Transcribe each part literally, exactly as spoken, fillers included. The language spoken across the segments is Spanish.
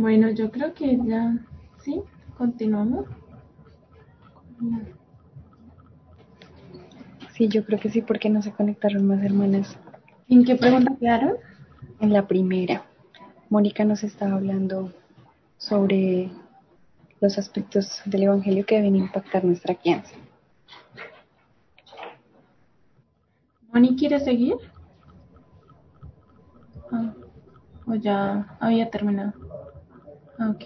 Bueno, yo creo que ya, sí, continuamos. Sí, yo creo que sí, porque no se conectaron más hermanas. ¿En qué pregunta quedaron? En la primera, Mónica nos estaba hablando sobre los aspectos del Evangelio que deben impactar nuestra crianza. ¿Moni quiere seguir? Ah, o ya había terminado. Ah, ok.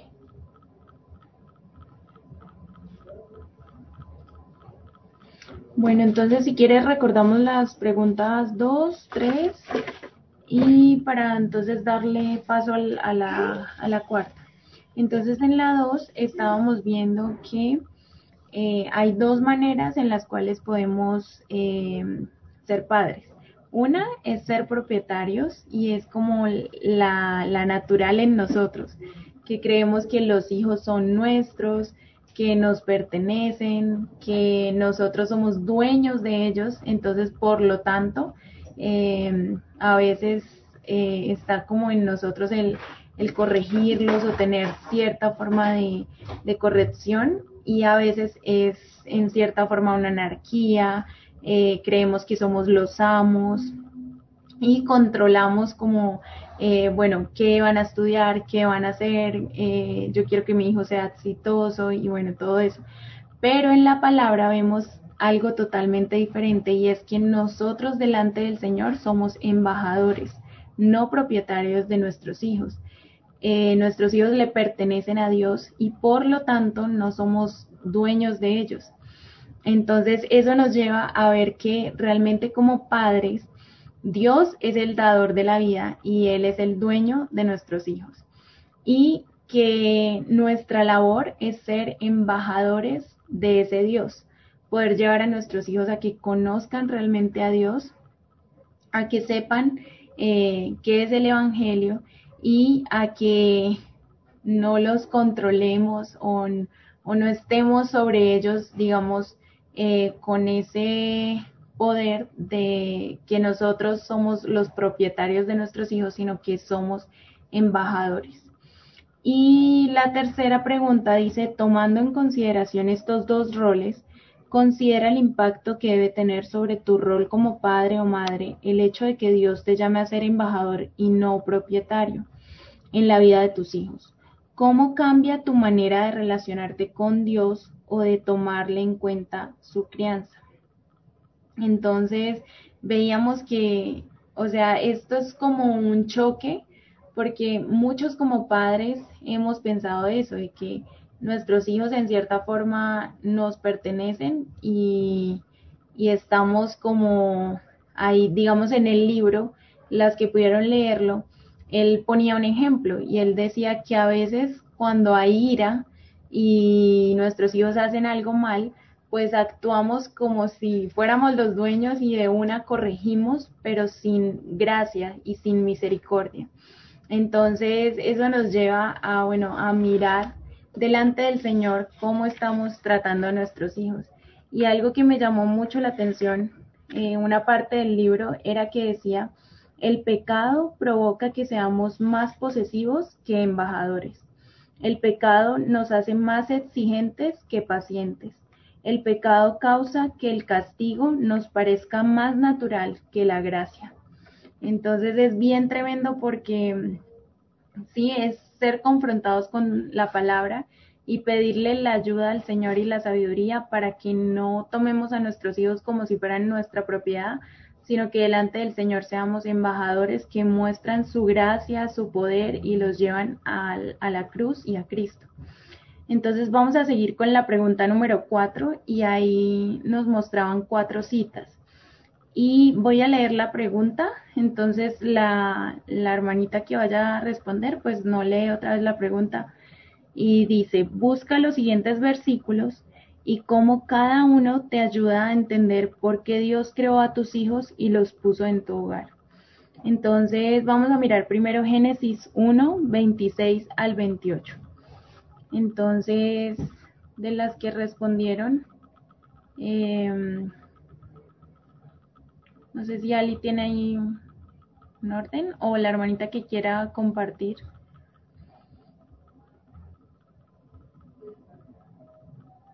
Bueno, entonces si quieres recordamos las preguntas dos, tres y para entonces darle paso al- a la, a la cuarta. Entonces en la dos estábamos viendo que eh, hay dos maneras en las cuales podemos eh, ser padres. Una es ser propietarios y es como la, la natural en nosotros, que creemos que los hijos son nuestros, que nos pertenecen, que nosotros somos dueños de ellos, entonces por lo tanto eh, a veces eh, está como en nosotros el, el corregirlos o tener cierta forma de, de corrección y a veces es en cierta forma una anarquía, eh, creemos que somos los amos y controlamos como, eh, bueno, qué van a estudiar, qué van a hacer, eh, yo quiero que mi hijo sea exitoso y bueno, todo eso. Pero en la palabra vemos algo totalmente diferente y es que nosotros delante del Señor somos embajadores, no propietarios de nuestros hijos. Eh, nuestros hijos le pertenecen a Dios y por lo tanto no somos dueños de ellos. Entonces eso nos lleva a ver que realmente como padres, Dios es el dador de la vida y Él es el dueño de nuestros hijos. Y que nuestra labor es ser embajadores de ese Dios, poder llevar a nuestros hijos a que conozcan realmente a Dios, a que sepan eh, qué es el Evangelio y a que no los controlemos o, o no estemos sobre ellos, digamos, eh, con ese poder de que nosotros somos los propietarios de nuestros hijos, sino que somos embajadores. Y la tercera pregunta dice, tomando en consideración estos dos roles, considera el impacto que debe tener sobre tu rol como padre o madre el hecho de que Dios te llame a ser embajador y no propietario en la vida de tus hijos. ¿Cómo cambia tu manera de relacionarte con Dios o de tomarle en cuenta su crianza? Entonces veíamos que, o sea, esto es como un choque porque muchos como padres hemos pensado eso, de que nuestros hijos en cierta forma nos pertenecen y, y estamos como ahí, digamos, en el libro, las que pudieron leerlo, él ponía un ejemplo y él decía que a veces cuando hay ira y nuestros hijos hacen algo mal, pues actuamos como si fuéramos los dueños y de una corregimos, pero sin gracia y sin misericordia. Entonces, eso nos lleva a, bueno, a mirar delante del Señor cómo estamos tratando a nuestros hijos. Y algo que me llamó mucho la atención, eh, una parte del libro, era que decía, el pecado provoca que seamos más posesivos que embajadores. El pecado nos hace más exigentes que pacientes. El pecado causa que el castigo nos parezca más natural que la gracia. Entonces es bien tremendo porque sí es ser confrontados con la palabra y pedirle la ayuda al Señor y la sabiduría para que no tomemos a nuestros hijos como si fueran nuestra propiedad, sino que delante del Señor seamos embajadores que muestran su gracia, su poder y los llevan a, a la cruz y a Cristo. Entonces vamos a seguir con la pregunta número cuatro y ahí nos mostraban cuatro citas. Y voy a leer la pregunta, entonces la, la hermanita que vaya a responder, pues no lee otra vez la pregunta. Y dice, busca los siguientes versículos y cómo cada uno te ayuda a entender por qué Dios creó a tus hijos y los puso en tu hogar. Entonces vamos a mirar primero Génesis uno, veintiséis al veintiocho. Entonces, de las que respondieron, eh, no sé si Ali tiene ahí un, un orden o la hermanita que quiera compartir.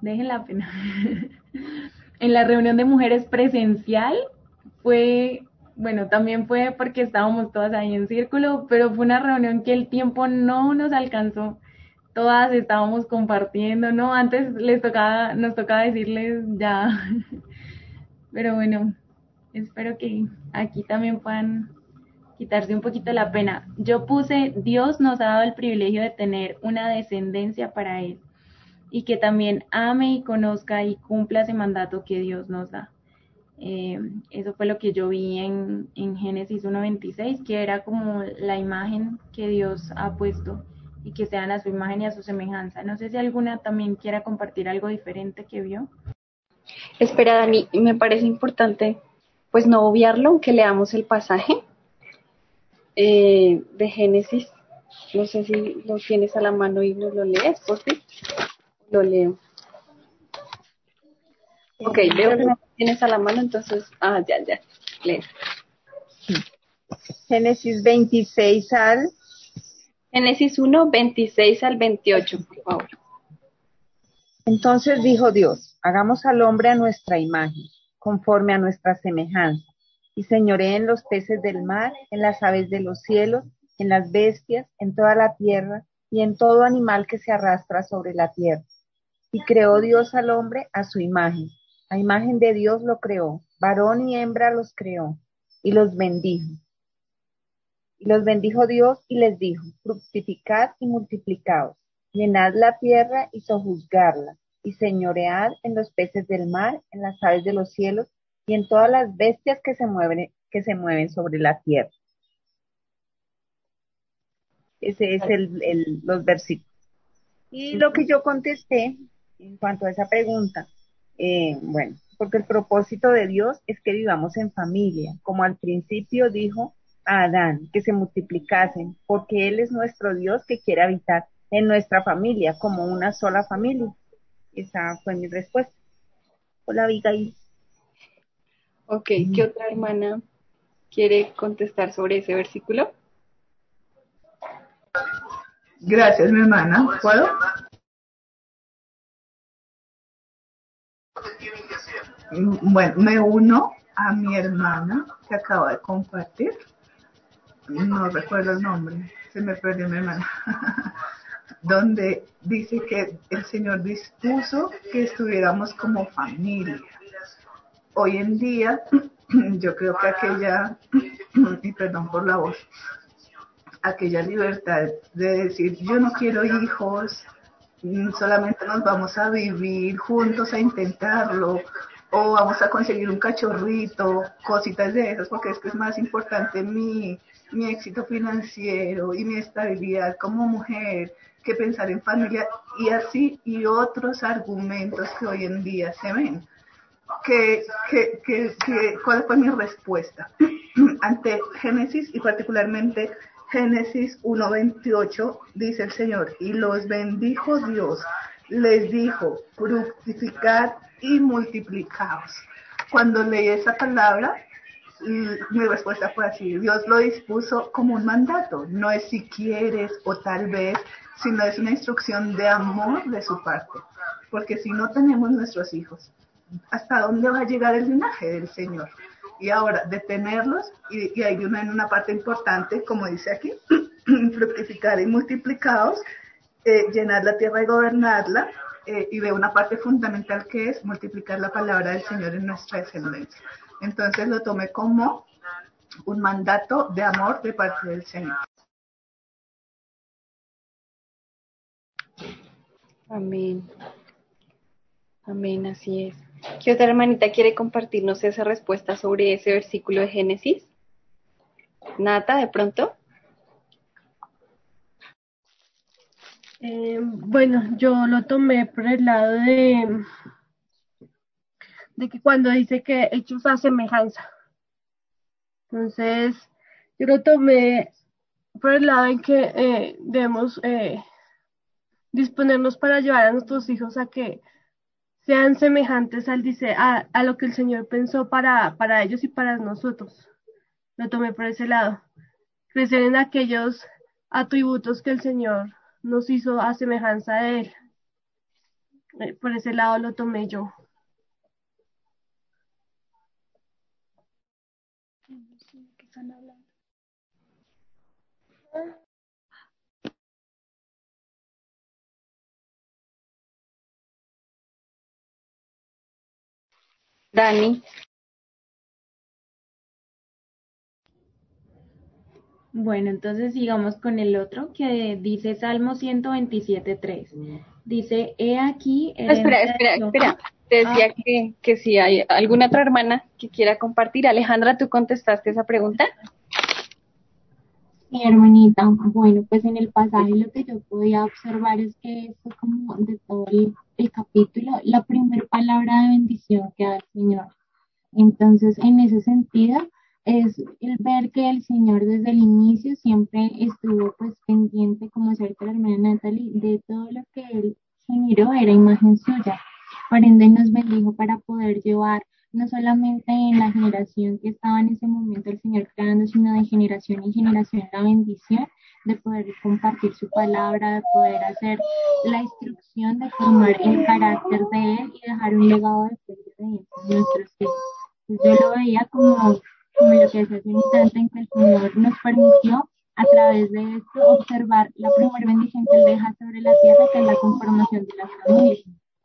dejen la pena. En la reunión de mujeres presencial fue, bueno, también fue porque estábamos todas ahí en círculo, pero fue una reunión que el tiempo no nos alcanzó. Todas estábamos compartiendo, ¿no? Antes les tocaba, nos tocaba decirles ya. Pero bueno, espero que aquí también puedan quitarse un poquito la pena. Yo puse, Dios nos ha dado el privilegio de tener una descendencia para Él y que también ame y conozca y cumpla ese mandato que Dios nos da. Eh, eso fue lo que yo vi en, en Génesis uno veintiséis, que era como la imagen que Dios ha puesto y que sean a su imagen y a su semejanza. No sé si alguna también quiera compartir algo diferente que vio. Espera, Dani, me parece importante pues no obviarlo, aunque leamos el pasaje eh, de Génesis. No sé si lo tienes a la mano y nos lo lees, por fin. Lo leo. Ok, veo que no lo tienes a la mano, entonces, ah, ya, ya, leo. Génesis veintiséis al... Génesis uno, veintiséis al veintiocho, por favor. Entonces dijo Dios, hagamos al hombre a nuestra imagen, conforme a nuestra semejanza, y señoree en los peces del mar, en las aves de los cielos, en las bestias, en toda la tierra, y en todo animal que se arrastra sobre la tierra. Y creó Dios al hombre a su imagen. A imagen de Dios lo creó, varón y hembra los creó, y los bendijo. Y los bendijo Dios y les dijo, fructificad y multiplicaos, llenad la tierra y sojuzgarla, y señoread en los peces del mar, en las aves de los cielos, y en todas las bestias que se mueven, que se mueven sobre la tierra. Ese es el, el, los versículos. Y lo que yo contesté en cuanto a esa pregunta, eh, bueno, porque el propósito de Dios es que vivamos en familia, como al principio dijo a Adán, que se multiplicasen, porque Él es nuestro Dios que quiere habitar en nuestra familia, como una sola familia. Esa fue mi respuesta. Hola, Abigail. Ok, ¿qué otra hermana quiere contestar sobre ese versículo? Gracias, mi hermana. ¿Puedo? Bueno, me uno a mi hermana que acaba de compartir. No recuerdo el nombre, se me perdió mi hermana. Donde dice que el Señor dispuso que estuviéramos como familia. Hoy en día, yo creo que aquella, y perdón por la voz, aquella libertad de decir, yo no quiero hijos, solamente nos vamos a vivir juntos a intentarlo, o vamos a conseguir un cachorrito, cositas de esas, porque es que es más importante mi, mi éxito financiero y mi estabilidad como mujer que pensar en familia, y así, y otros argumentos que hoy en día se ven. Que, que, que, que, ¿Cuál fue mi respuesta? Ante Génesis y particularmente Génesis uno veintiocho, dice el Señor, y los bendijo Dios, les dijo, fructificad y multiplicaos. Cuando leí esa palabra, mi respuesta fue así, Dios lo dispuso como un mandato, no es si quieres o tal vez, sino es una instrucción de amor de su parte, porque si no tenemos nuestros hijos, ¿hasta dónde va a llegar el linaje del Señor? Y ahora, detenerlos, y, y hay una, en una parte importante, como dice aquí, fructificar y multiplicados, eh, llenar la tierra y gobernarla, eh, y de una parte fundamental que es multiplicar la palabra del Señor en nuestra descendencia. Entonces lo tomé como un mandato de amor de parte del Señor. Amén. Amén, así es. ¿Qué otra hermanita quiere compartirnos esa respuesta sobre ese versículo de Génesis? Nata, de pronto. Eh, bueno, yo lo tomé por el lado de, de que cuando dice que hechos a semejanza. Entonces, yo lo tomé por el lado en que eh, debemos eh, disponernos para llevar a nuestros hijos a que sean semejantes al dice a, a lo que el Señor pensó para, para ellos y para nosotros. Lo tomé por ese lado. Crecer en aquellos atributos que el Señor nos hizo a semejanza de Él. eh, por ese lado lo tomé yo. ¿Qué están hablando? Dani. Bueno, entonces sigamos con el otro que dice Salmo ciento veintisiete tres. Dice, he aquí Espera, herencia espera, de espera. Jehová. Te Ah, decía que, que si hay alguna otra hermana que quiera compartir. Alejandra, ¿tú contestaste esa pregunta? Sí, hermanita. Bueno, pues en el pasaje lo que yo podía observar es que esto como de todo el, el capítulo, la primera palabra de bendición que da el Señor. Entonces, en ese sentido, es el ver que el Señor desde el inicio siempre estuvo pues pendiente, como cerca de la hermana Natalie, de todo lo que Él generó era imagen suya. Por ende, nos bendijo para poder llevar no solamente en la generación que estaba en ese momento el Señor creando, sino de generación en generación la bendición de poder compartir su palabra, de poder hacer la instrucción de formar el carácter de Él y dejar un legado de fe de Él en nuestros hijos. Entonces, yo lo veía como, como lo que decía hace un instante, en que el Señor nos permitió a través de esto observar la primera bendición que Él deja sobre la tierra, que es la conformación de las familias.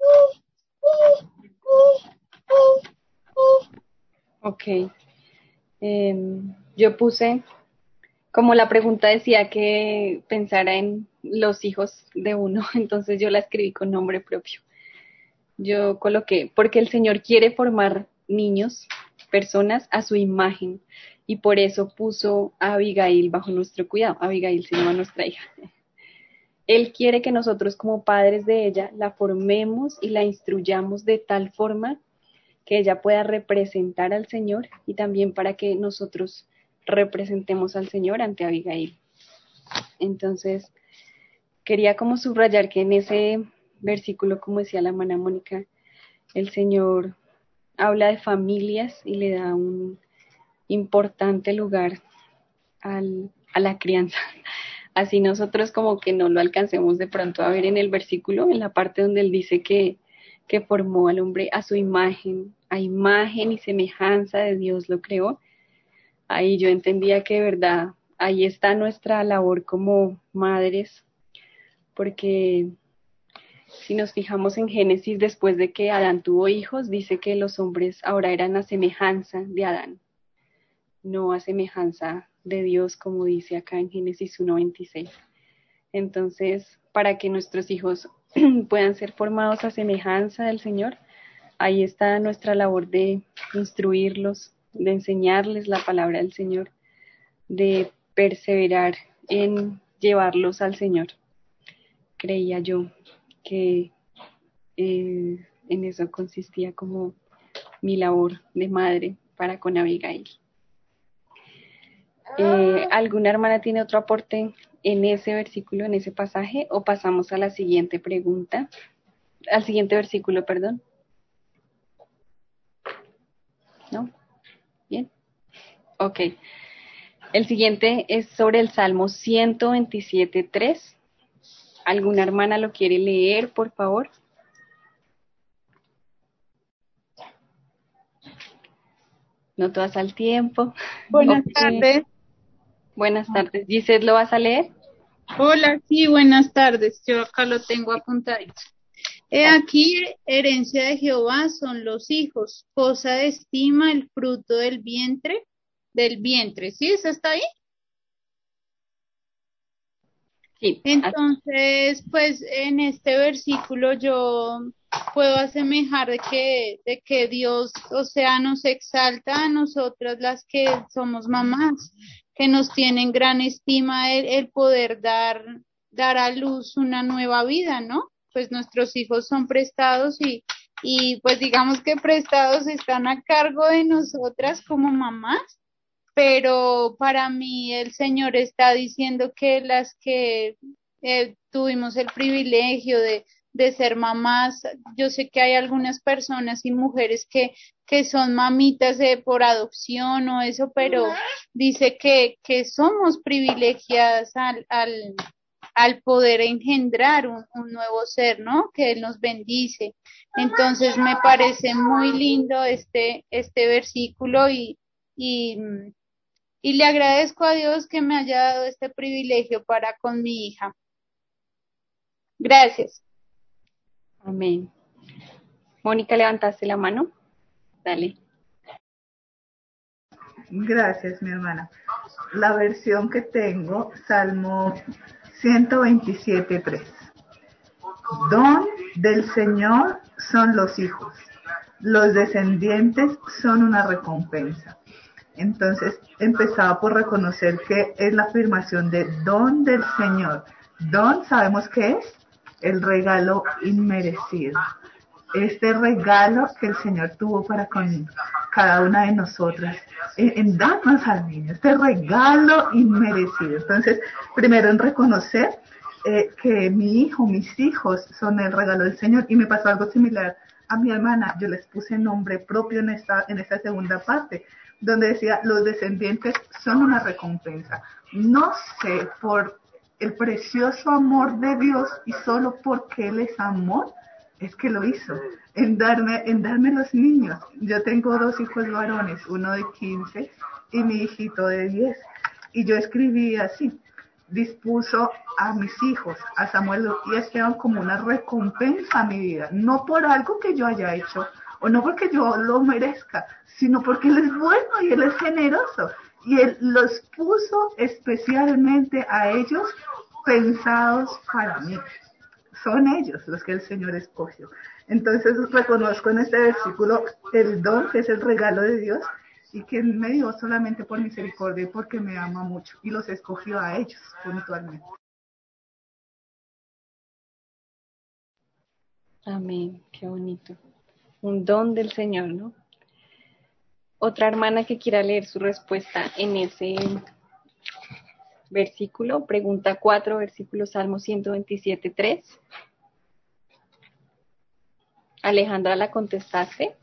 Ok. Eh, yo puse, como la pregunta decía que pensara en los hijos de uno, entonces yo la escribí con nombre propio. Yo coloqué, porque el Señor quiere formar niños, personas a su imagen, y por eso puso a Abigail bajo nuestro cuidado. Abigail se llama nuestra hija. Él quiere que nosotros como padres de ella la formemos y la instruyamos de tal forma que ella pueda representar al Señor y también para que nosotros representemos al Señor ante Abigail. Entonces, quería como subrayar que en ese versículo, como decía la hermana Mónica, el Señor habla de familias y le da un importante lugar al, a la crianza. Así nosotros como que no lo alcancemos de pronto a ver en el versículo, en la parte donde él dice que, que formó al hombre a su imagen, a imagen y semejanza de Dios lo creó. Ahí yo entendía que de verdad, ahí está nuestra labor como madres, porque si nos fijamos en Génesis, después de que Adán tuvo hijos, dice que los hombres ahora eran a semejanza de Adán, no a semejanza de Dios, como dice acá en Génesis uno veintiséis. Entonces, para que nuestros hijos puedan ser formados a semejanza del Señor, ahí está nuestra labor de instruirlos, de enseñarles la palabra del Señor, de perseverar en llevarlos al Señor. Creía yo que eh, en eso consistía como mi labor de madre para con Abigail. Eh, ¿Alguna hermana tiene otro aporte en ese versículo, en ese pasaje, o pasamos a la siguiente pregunta, al siguiente versículo, perdón? ¿No? ¿Bien? Ok. El siguiente es sobre el Salmo ciento veintisiete, tres. ¿Alguna hermana lo quiere leer, por favor? No todas al tiempo. Buenas Ok. tardes. Buenas tardes. Giselle, ¿lo vas a leer? Hola, sí, buenas tardes. Yo acá lo tengo apuntadito. He aquí, herencia de Jehová son los hijos, cosa de estima el fruto del vientre, del vientre. ¿Sí? ¿Eso está ahí? Sí. Entonces, pues en este versículo yo puedo asemejar de que, de que Dios, o sea, nos exalta a nosotras las que somos mamás, que nos tienen gran estima el, el poder dar, dar a luz una nueva vida, ¿no? Pues nuestros hijos son prestados y, y pues digamos que prestados están a cargo de nosotras como mamás, pero para mí el Señor está diciendo que las que eh, tuvimos el privilegio de, de ser mamás, yo sé que hay algunas personas y mujeres que, que son mamitas de, por adopción o eso, pero dice que, que somos privilegiadas al, al, al poder engendrar un, un nuevo ser, ¿no? Que Él nos bendice. Entonces me parece muy lindo este, este versículo y, y, y le agradezco a Dios que me haya dado este privilegio para con mi hija. Gracias. Amén. Mónica, levantaste la mano. Dale. Gracias, mi hermana. La versión que tengo, Salmo ciento veintisiete, tres. Don del Señor son los hijos, los descendientes son una recompensa. Entonces empezaba por reconocer que es la afirmación de don del Señor. Don, ¿sabemos qué es? El regalo inmerecido. Este regalo que el Señor tuvo para con cada una de nosotras, en, en darnos al niño, este regalo inmerecido. Entonces, primero en reconocer eh, que mi hijo, mis hijos son el regalo del Señor, y me pasó algo similar a mi hermana. Yo les puse nombre propio en esta, en esta segunda parte, donde decía, los descendientes son una recompensa. No sé, por el precioso amor de Dios y solo porque Él es amor, es que lo hizo, en darme, en darme los niños. Yo tengo dos hijos varones, uno de quince y mi hijito de diez. Y yo escribí así: dispuso a mis hijos, a Samuel y a Esteban, como una recompensa a mi vida, no por algo que yo haya hecho, o no porque yo lo merezca, sino porque Él es bueno y Él es generoso. Y Él los puso especialmente a ellos pensados para mí. Son ellos los que el Señor escogió. Entonces reconozco en este versículo el don, que es el regalo de Dios, y que me dio solamente por misericordia y porque me ama mucho, y los escogió a ellos puntualmente. Amén, qué bonito. Un don del Señor, ¿no? Otra hermana que quiera leer su respuesta en ese versículo, pregunta cuatro, versículo Salmo ciento veintisiete, tres. Alejandra, ¿la contestaste?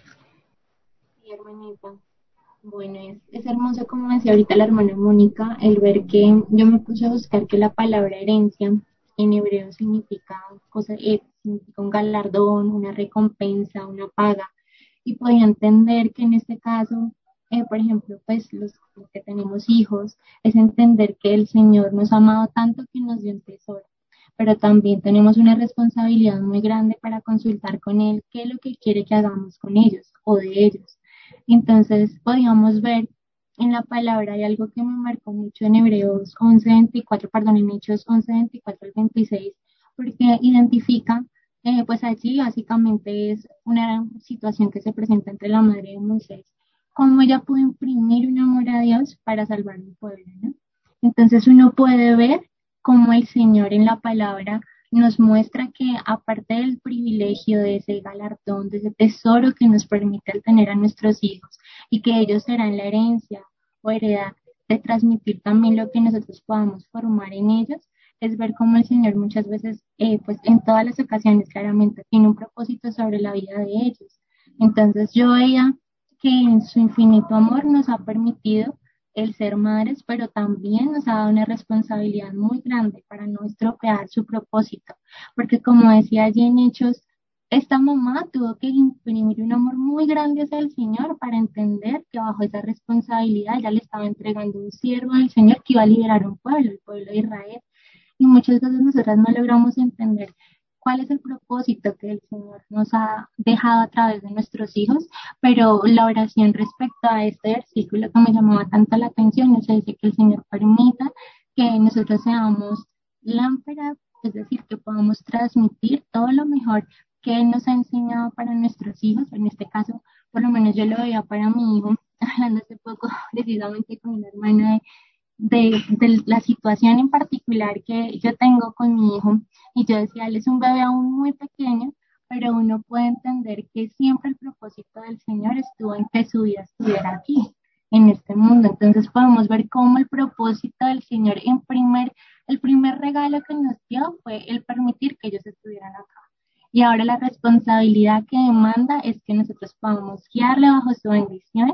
Sí, hermanita. Bueno, es, es hermoso, como decía ahorita la hermana Mónica, el ver que yo me puse a buscar que la palabra herencia en hebreo significa, cosa, eh, significa un galardón, una recompensa, una paga, y podía entender que en este caso, eh, por ejemplo, pues los, los que tenemos hijos, es entender que el Señor nos ha amado tanto que nos dio un tesoro, pero también tenemos una responsabilidad muy grande para consultar con Él qué es lo que quiere que hagamos con ellos o de ellos. Entonces podíamos ver en la palabra, hay algo que me marcó mucho en Hebreos once veinticuatro, perdón, en Hechos once veinticuatro al veintiséis, porque identifica, eh, pues allí básicamente es una situación que se presenta entre la madre de Moisés, cómo ella pudo imprimir un amor a Dios para salvar un pueblo, ¿no? Entonces uno puede ver cómo el Señor en la palabra nos muestra que aparte del privilegio de ese galardón, de ese tesoro que nos permite el tener a nuestros hijos y que ellos serán la herencia o heredad de transmitir también lo que nosotros podamos formar en ellos, es ver cómo el Señor muchas veces, eh, pues en todas las ocasiones claramente tiene un propósito sobre la vida de ellos. Entonces yo veía que en su infinito amor nos ha permitido el ser madres, pero también nos ha dado una responsabilidad muy grande para no estropear su propósito, porque como decía allí en Hechos, esta mamá tuvo que imprimir un amor muy grande hacia el Señor para entender que bajo esa responsabilidad ya le estaba entregando un siervo al Señor que iba a liberar un pueblo, el pueblo de Israel, y muchas veces nosotras no logramos entender cuál es el propósito que el Señor nos ha dejado a través de nuestros hijos, pero la oración respecto a este versículo que me llamaba tanto la atención, nos dice que el Señor permita que nosotros seamos lámparas, es decir, que podamos transmitir todo lo mejor que Él nos ha enseñado para nuestros hijos. En este caso, por lo menos yo lo veía para mi hijo, hablando hace poco precisamente con una hermana de de, de la situación en particular que yo tengo con mi hijo, y yo decía, él es un bebé aún muy pequeño, pero uno puede entender que siempre el propósito del Señor estuvo en que su vida estuviera aquí, en este mundo. Entonces podemos ver cómo el propósito del Señor, en primer, el primer regalo que nos dio fue el permitir que ellos estuvieran acá. Y ahora la responsabilidad que demanda es que nosotros podamos guiarle bajo su bendición,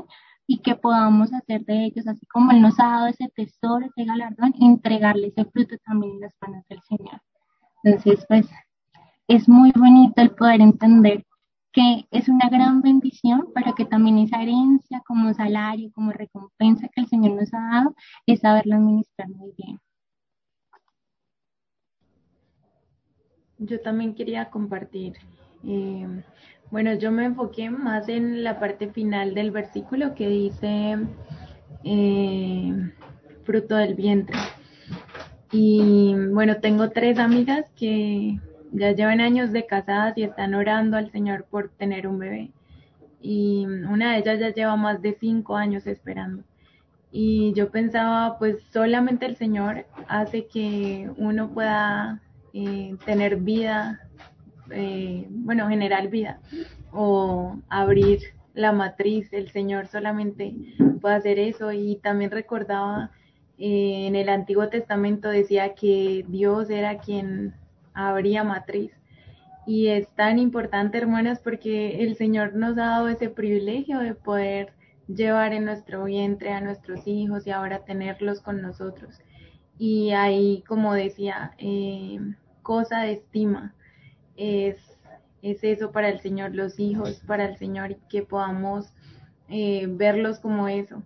y que podamos hacer de ellos, así como Él nos ha dado ese tesoro, ese galardón, entregarle ese fruto también en las manos del Señor. Entonces, pues, es muy bonito el poder entender que es una gran bendición, pero que también esa herencia como salario, como recompensa que el Señor nos ha dado, es saberla administrar muy bien. Yo también quería compartir. Eh, bueno, yo me enfoqué más en la parte final del versículo que dice eh, fruto del vientre. Y bueno, tengo tres amigas que ya llevan años de casadas y están orando al Señor por tener un bebé. Y una de ellas ya lleva más de cinco años esperando. Y yo pensaba, pues solamente el Señor hace que uno pueda eh, tener vida, eh, bueno, generar vida o abrir la matriz. El Señor solamente puede hacer eso. Y también recordaba eh, en el Antiguo Testamento decía que Dios era quien abría matriz. Y es tan importante, hermanas, porque el Señor nos ha dado ese privilegio de poder llevar en nuestro vientre a nuestros hijos y ahora tenerlos con nosotros. Y ahí, como decía, eh, cosa de estima es, es eso para el Señor, los hijos para el Señor, y que podamos eh, verlos como eso.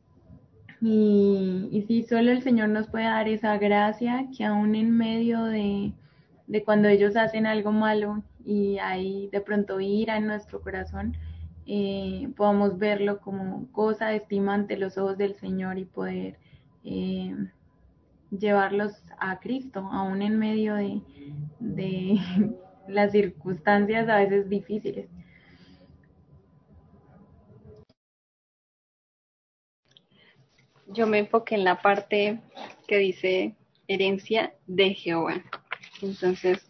Y, y sí, solo el Señor nos puede dar esa gracia que aún en medio de, de cuando ellos hacen algo malo y hay de pronto ira en nuestro corazón, eh, podamos verlo como cosa de estima ante los ojos del Señor y poder eh, llevarlos a Cristo, aún en medio de, de las circunstancias a veces difíciles. Yo me enfoqué en la parte que dice herencia de Jehová. Entonces,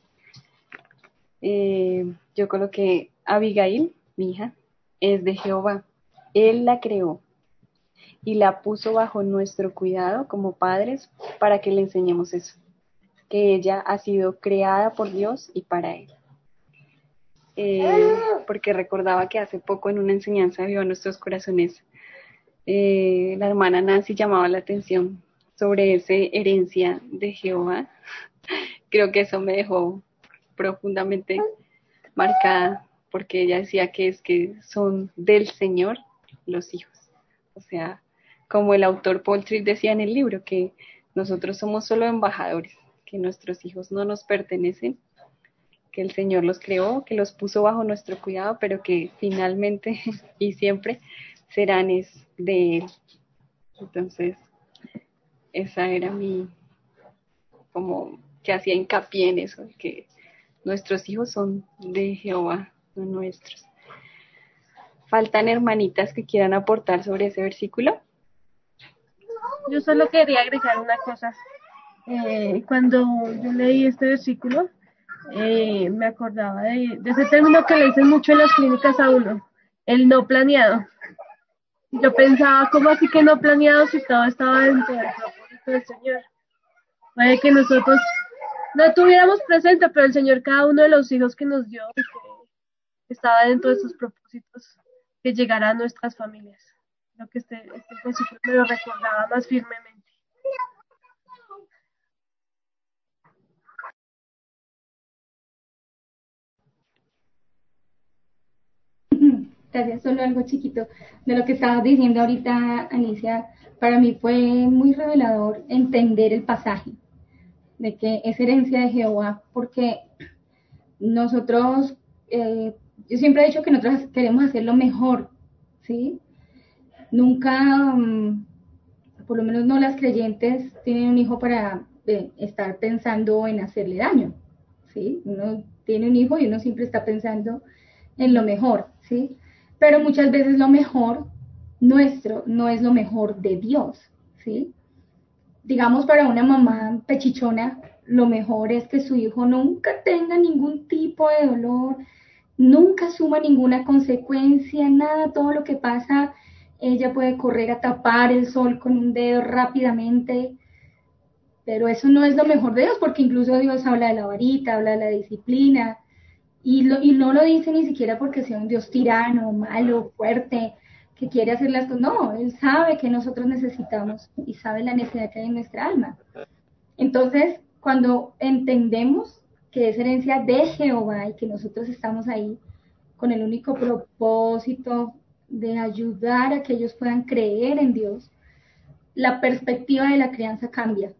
eh, yo coloqué Abigail, mi hija, es de Jehová. Él la creó y la puso bajo nuestro cuidado como padres para que le enseñemos eso, que ella ha sido creada por Dios y para Él. Eh, porque recordaba que hace poco en una enseñanza vio en nuestros corazones, eh, la hermana Nancy llamaba la atención sobre esa herencia de Jehová. Creo que eso me dejó profundamente marcada, porque ella decía que es que son del Señor los hijos. O sea, como el autor Paul Tripp decía en el libro, que nosotros somos solo embajadores, que nuestros hijos no nos pertenecen, que el Señor los creó, que los puso bajo nuestro cuidado, pero que finalmente y siempre serán es de Él. Entonces, esa era mi, como que hacía hincapié en eso, que nuestros hijos son de Jehová, no nuestros. ¿Faltan hermanitas que quieran aportar sobre ese versículo? Yo solo quería agregar una cosa. Eh, cuando yo leí este versículo, eh, me acordaba de, de ese término que le dicen mucho en las clínicas a uno, el no planeado. Yo pensaba, ¿cómo así que no planeado si todo estaba dentro del propósito del Señor? Puede que nosotros no tuviéramos presente, pero el Señor, cada uno de los hijos que nos dio, que estaba dentro de sus propósitos, que llegara a nuestras familias. Creo que este, este versículo me lo recordaba más firmemente. Gracias, solo algo chiquito de lo que estabas diciendo ahorita, Alicia. Para mí fue muy revelador entender el pasaje de que es herencia de Jehová, porque nosotros, eh, yo siempre he dicho que nosotros queremos hacer lo mejor, ¿sí? Nunca, um, por lo menos no las creyentes, tienen un hijo para eh, estar pensando en hacerle daño, ¿sí? Uno tiene un hijo y uno siempre está pensando en lo mejor, ¿sí? Pero muchas veces lo mejor nuestro no es lo mejor de Dios, ¿sí? Digamos, para una mamá pechichona, lo mejor es que su hijo nunca tenga ningún tipo de dolor, nunca suma ninguna consecuencia, nada, todo lo que pasa, ella puede correr a tapar el sol con un dedo rápidamente, pero eso no es lo mejor de Dios, porque incluso Dios habla de la varita, habla de la disciplina, y, lo, y no lo dice ni siquiera porque sea un Dios tirano, malo, fuerte, que quiere hacer las cosas. No, Él sabe que nosotros necesitamos y sabe la necesidad que hay en nuestra alma. Entonces, cuando entendemos que es herencia de Jehová y que nosotros estamos ahí con el único propósito de ayudar a que ellos puedan creer en Dios, la perspectiva de la crianza cambia.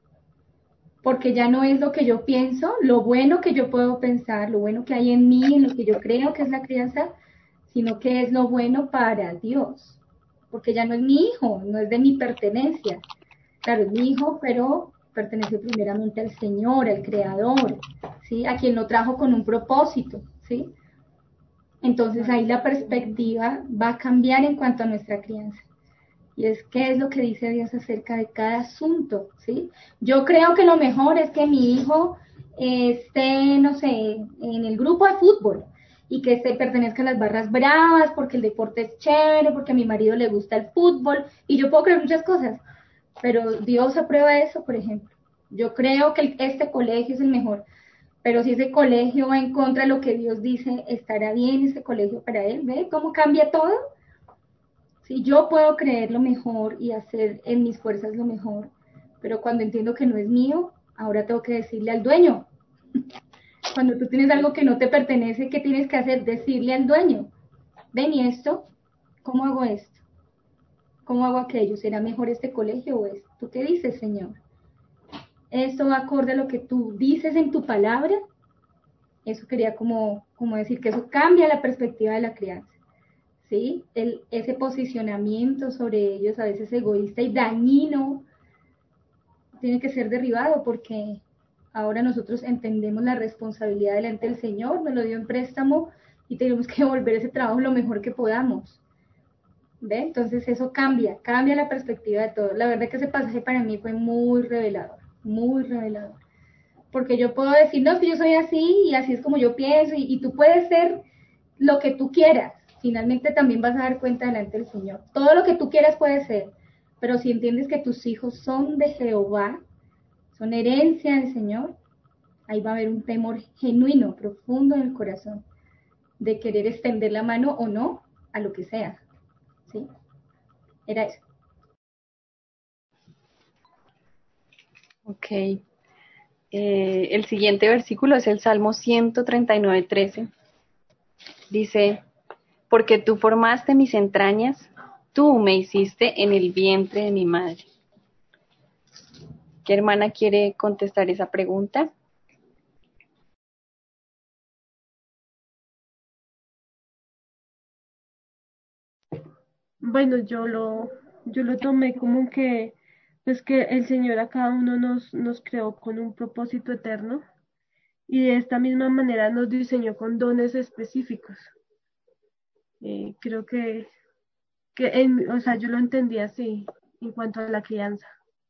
Porque ya no es lo que yo pienso, lo bueno que yo puedo pensar, lo bueno que hay en mí, en lo que yo creo que es la crianza, sino que es lo bueno para Dios. Porque ya no es mi hijo, no es de mi pertenencia. Claro, es mi hijo, pero pertenece primeramente al Señor, al Creador, ¿sí? A quien lo trajo con un propósito, ¿sí? Entonces ahí la perspectiva va a cambiar en cuanto a nuestra crianza. Y es qué es lo que dice Dios acerca de cada asunto, ¿sí? Yo creo que lo mejor es que mi hijo esté, no sé, en el grupo de fútbol y que se pertenezca a las barras bravas porque el deporte es chévere, porque a mi marido le gusta el fútbol y yo puedo creer muchas cosas, pero Dios aprueba eso, por ejemplo. Yo creo que este colegio es el mejor, pero si ese colegio va en contra de lo que Dios dice, ¿estará bien ese colegio para él? ¿Ve cómo cambia todo? Sí, yo puedo creer lo mejor y hacer en mis fuerzas lo mejor, pero cuando entiendo que no es mío, ahora tengo que decirle al dueño. Cuando tú tienes algo que no te pertenece, ¿qué tienes que hacer? Decirle al dueño, ven y esto, ¿cómo hago esto? ¿Cómo hago aquello? ¿Será mejor este colegio o esto? ¿Tú qué dices, Señor? ¿Esto va acorde a lo que tú dices en tu palabra? Eso quería como, como decir que eso cambia la perspectiva de la crianza. ¿Sí? El, ese posicionamiento sobre ellos a veces egoísta y dañino tiene que ser derribado porque ahora nosotros entendemos la responsabilidad delante del Señor, nos lo dio en préstamo y tenemos que devolver ese trabajo lo mejor que podamos. ¿Ve? Entonces eso cambia, cambia la perspectiva de todo. La verdad que ese pasaje para mí fue muy revelador, muy revelador. Porque yo puedo decir, no, es que yo soy así y así es como yo pienso y, y tú puedes ser lo que tú quieras. Finalmente también vas a dar cuenta delante del Señor. Todo lo que tú quieras puede ser, pero si entiendes que tus hijos son de Jehová, son herencia del Señor, ahí va a haber un temor genuino, profundo en el corazón, de querer extender la mano o no a lo que sea. ¿Sí? Era eso. Ok. Eh, el siguiente versículo es el Salmo ciento treinta y nueve, trece. Dice: porque tú formaste mis entrañas, tú me hiciste en el vientre de mi madre. ¿Qué hermana quiere contestar esa pregunta? Bueno, yo lo, yo lo tomé como que, pues que el Señor a cada uno nos, nos creó con un propósito eterno y de esta misma manera nos diseñó con dones específicos. Eh, creo que, que en, o sea, yo lo entendí así en cuanto a la crianza.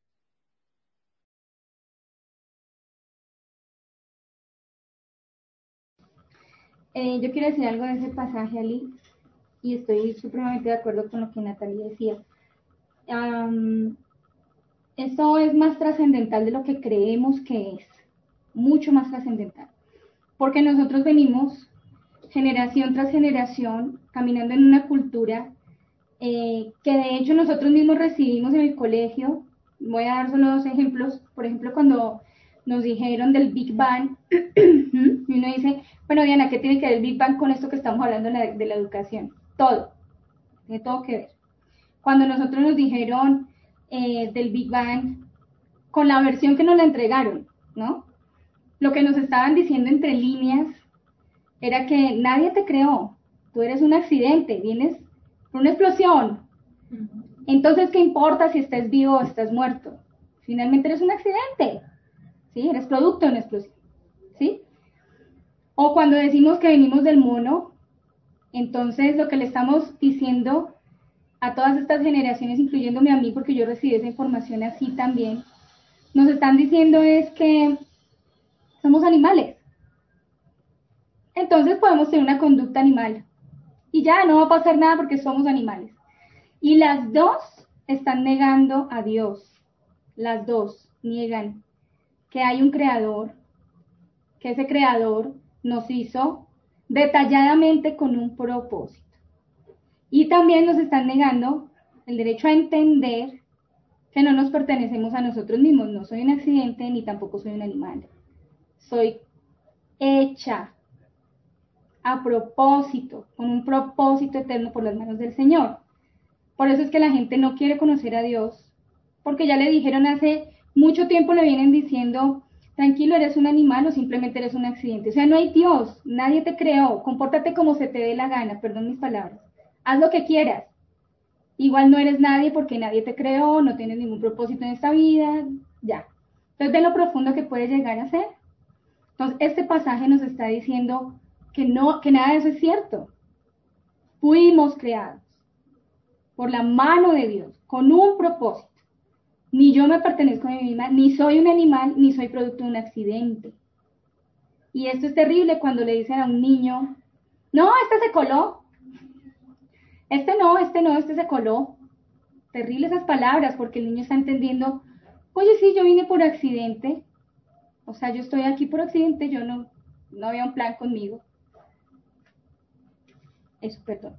Eh, yo quiero decir algo de ese pasaje, Ali, y estoy supremamente de acuerdo con lo que Natalia decía. Um, esto es más trascendental de lo que creemos que es, mucho más trascendental, porque nosotros venimos generación tras generación caminando en una cultura eh, que de hecho nosotros mismos recibimos en el colegio. Voy a dar solo dos ejemplos. Por ejemplo, cuando nos dijeron del Big Bang, y uno dice, bueno, Diana, ¿qué tiene que ver el Big Bang con esto que estamos hablando de la, de la educación? Todo, tiene todo que ver. Cuando nosotros nos dijeron eh, del Big Bang, con la versión que nos la entregaron, ¿no? Lo que nos estaban diciendo entre líneas era que nadie te creó, tú eres un accidente, vienes por una explosión. Entonces, ¿qué importa si estás vivo o estás muerto? Finalmente eres un accidente, ¿sí? Eres producto de una explosión, ¿sí? O cuando decimos que venimos del mono, entonces lo que le estamos diciendo a todas estas generaciones, incluyéndome a mí, porque yo recibí esa información así también, nos están diciendo es que somos animales. Entonces podemos tener una conducta animal. Y ya no va a pasar nada porque somos animales. Y las dos están negando a Dios. Las dos niegan que hay un creador, que ese creador nos hizo detalladamente con un propósito. Y también nos están negando el derecho a entender que no nos pertenecemos a nosotros mismos. No soy un accidente ni tampoco soy un animal. Soy hecha a propósito, con un propósito eterno por las manos del Señor. Por eso es que la gente no quiere conocer a Dios, porque ya le dijeron hace mucho tiempo, le vienen diciendo, tranquilo, eres un animal o simplemente eres un accidente. O sea, no hay Dios, nadie te creó, compórtate como se te dé la gana, perdón mis palabras. Haz lo que quieras. Igual no eres nadie porque nadie te creó, no tienes ningún propósito en esta vida, ya. Entonces, de lo profundo que puede llegar a ser. Entonces, este pasaje nos está diciendo que no, que nada de eso es cierto. Fuimos creados por la mano de Dios, con un propósito. Ni yo me pertenezco a mí misma, ni soy un animal, ni soy producto de un accidente. Y esto es terrible cuando le dicen a un niño, no, este se coló. Este no, este no, este se coló. Terrible esas palabras, porque el niño está entendiendo, oye, sí, yo vine por accidente. O sea, yo estoy aquí por accidente, yo no, no había un plan conmigo. Eso, perdón.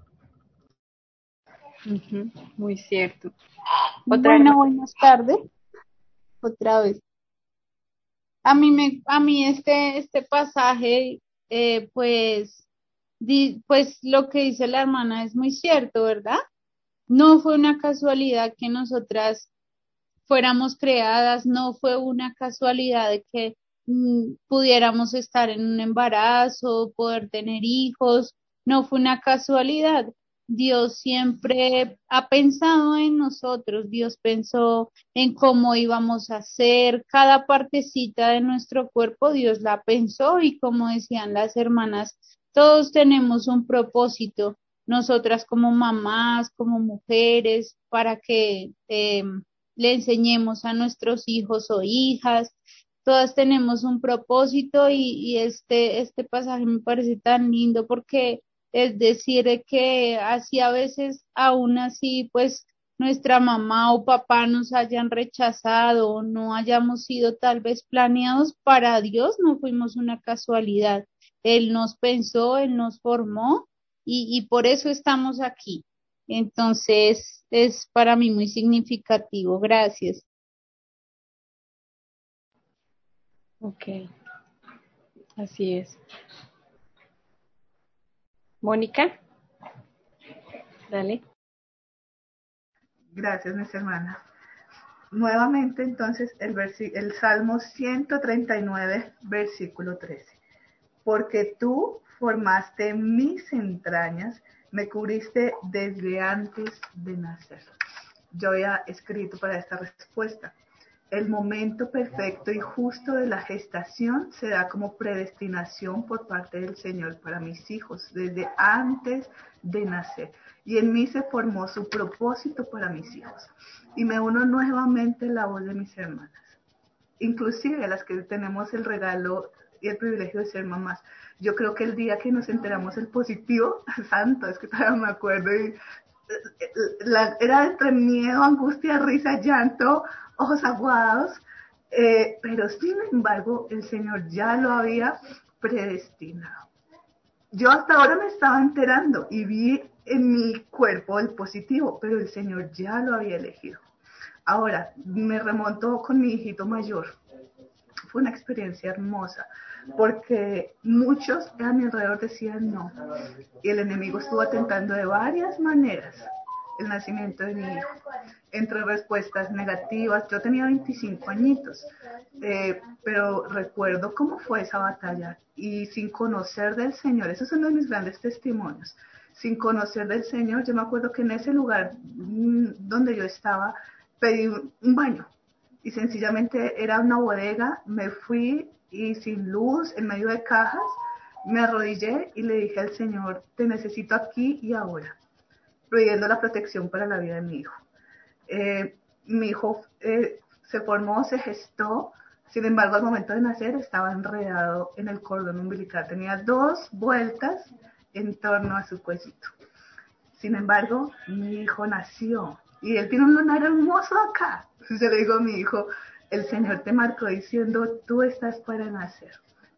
Ujú, muy cierto. Otra Bueno, hermana. buenas tardes. Otra vez. A mí me, a mí este, este pasaje, eh, pues, di- pues lo que dice la hermana es muy cierto, ¿verdad? No fue una casualidad que nosotras fuéramos creadas, no fue una casualidad de que mm, pudiéramos estar en un embarazo, poder tener hijos, no fue una casualidad. Dios siempre ha pensado en nosotros, Dios pensó en cómo íbamos a ser, cada partecita de nuestro cuerpo, Dios la pensó y como decían las hermanas, todos tenemos un propósito, nosotras como mamás, como mujeres, para que eh, le enseñemos a nuestros hijos o hijas. Todas tenemos un propósito y, y este, este pasaje me parece tan lindo porque es decir de que así a veces, aún así, pues nuestra mamá o papá nos hayan rechazado o no hayamos sido tal vez planeados para Dios, no fuimos una casualidad. Él nos pensó, Él nos formó y, y por eso estamos aquí. Entonces, es para mí muy significativo. Gracias. Ok, así es. Mónica, dale. Gracias, mis hermanas. Nuevamente, entonces, el, versi- el Salmo ciento treinta y nueve, versículo trece. Porque tú formaste mis entrañas, me cubriste desde antes de nacer. Yo había escrito para esta respuesta. El momento perfecto y justo de la gestación se da como predestinación por parte del Señor para mis hijos, desde antes de nacer. Y en mí se formó su propósito para mis hijos. Y me uno nuevamente a la voz de mis hermanas, inclusive las que tenemos el regalo y el privilegio de ser mamás. Yo creo que el día que nos enteramos el positivo, santo, es que todavía me acuerdo, y la, era entre miedo, angustia, risa, llanto, ojos aguados, eh, pero sin embargo el Señor ya lo había predestinado. Yo hasta ahora me estaba enterando y vi en mi cuerpo el positivo, pero el Señor ya lo había elegido. Ahora, me remonto con mi hijito mayor. Fue una experiencia hermosa, porque muchos a mi alrededor decían no. Y el enemigo estuvo atentando de varias maneras el nacimiento de mi hijo. Entre respuestas negativas, yo tenía veinticinco añitos, eh, pero recuerdo cómo fue esa batalla. Y sin conocer del Señor, esos son uno de mis grandes testimonios. Sin conocer del Señor, yo me acuerdo que en ese lugar mmm, donde yo estaba, pedí un baño. Y sencillamente era una bodega, me fui y sin luz, en medio de cajas, me arrodillé y le dije al Señor, te necesito aquí y ahora, pidiendo la protección para la vida de mi hijo. Eh, mi hijo eh, se formó, se gestó, sin embargo al momento de nacer estaba enredado en el cordón umbilical, tenía dos vueltas en torno a su cuellito. Sin embargo, mi hijo nació y él tiene un lunar hermoso acá. Yo le digo a mi hijo, el Señor te marcó diciendo, tú estás para nacer.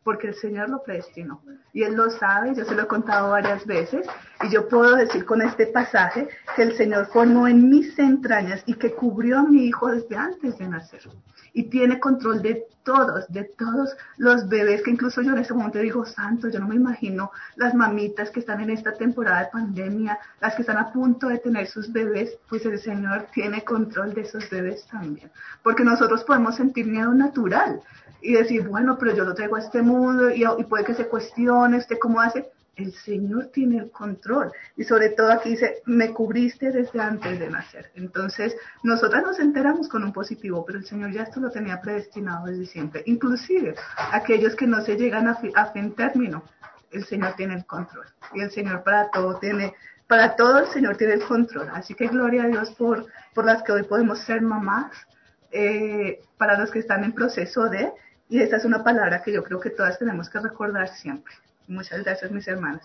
porque el Señor lo predestinó. Y Él lo sabe, yo se lo he contado varias veces, y yo puedo decir con este pasaje que el Señor formó en mis entrañas y que cubrió a mi hijo desde antes de nacer. Y tiene control de todos, de todos los bebés, que incluso yo en este momento digo, santo, yo no me imagino las mamitas que están en esta temporada de pandemia, las que están a punto de tener sus bebés, pues el Señor tiene control de esos bebés también. Porque nosotros podemos sentir miedo natural y decir, bueno, pero yo lo traigo a este mundo y, y puede que se cuestione, ¿usted cómo hace? El Señor tiene el control. Y sobre todo aquí dice, me cubriste desde antes de nacer. Entonces, nosotras nos enteramos con un positivo, pero el Señor ya esto lo tenía predestinado desde siempre. Inclusive, aquellos que no se llegan a, fi, a fin término, el Señor tiene el control. Y el Señor para todo tiene, para todo el Señor tiene el control. Así que gloria a Dios por, por las que hoy podemos ser mamás, eh, para los que están en proceso de, y esta es una palabra que yo creo que todas tenemos que recordar siempre. Muchas gracias, mis hermanos.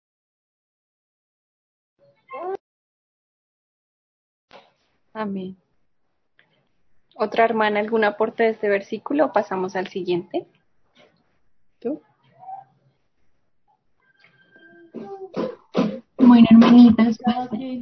Amén. ¿Otra hermana, algún aporte de este versículo o pasamos al siguiente? ¿Tú? Bueno, hermanitas, pues,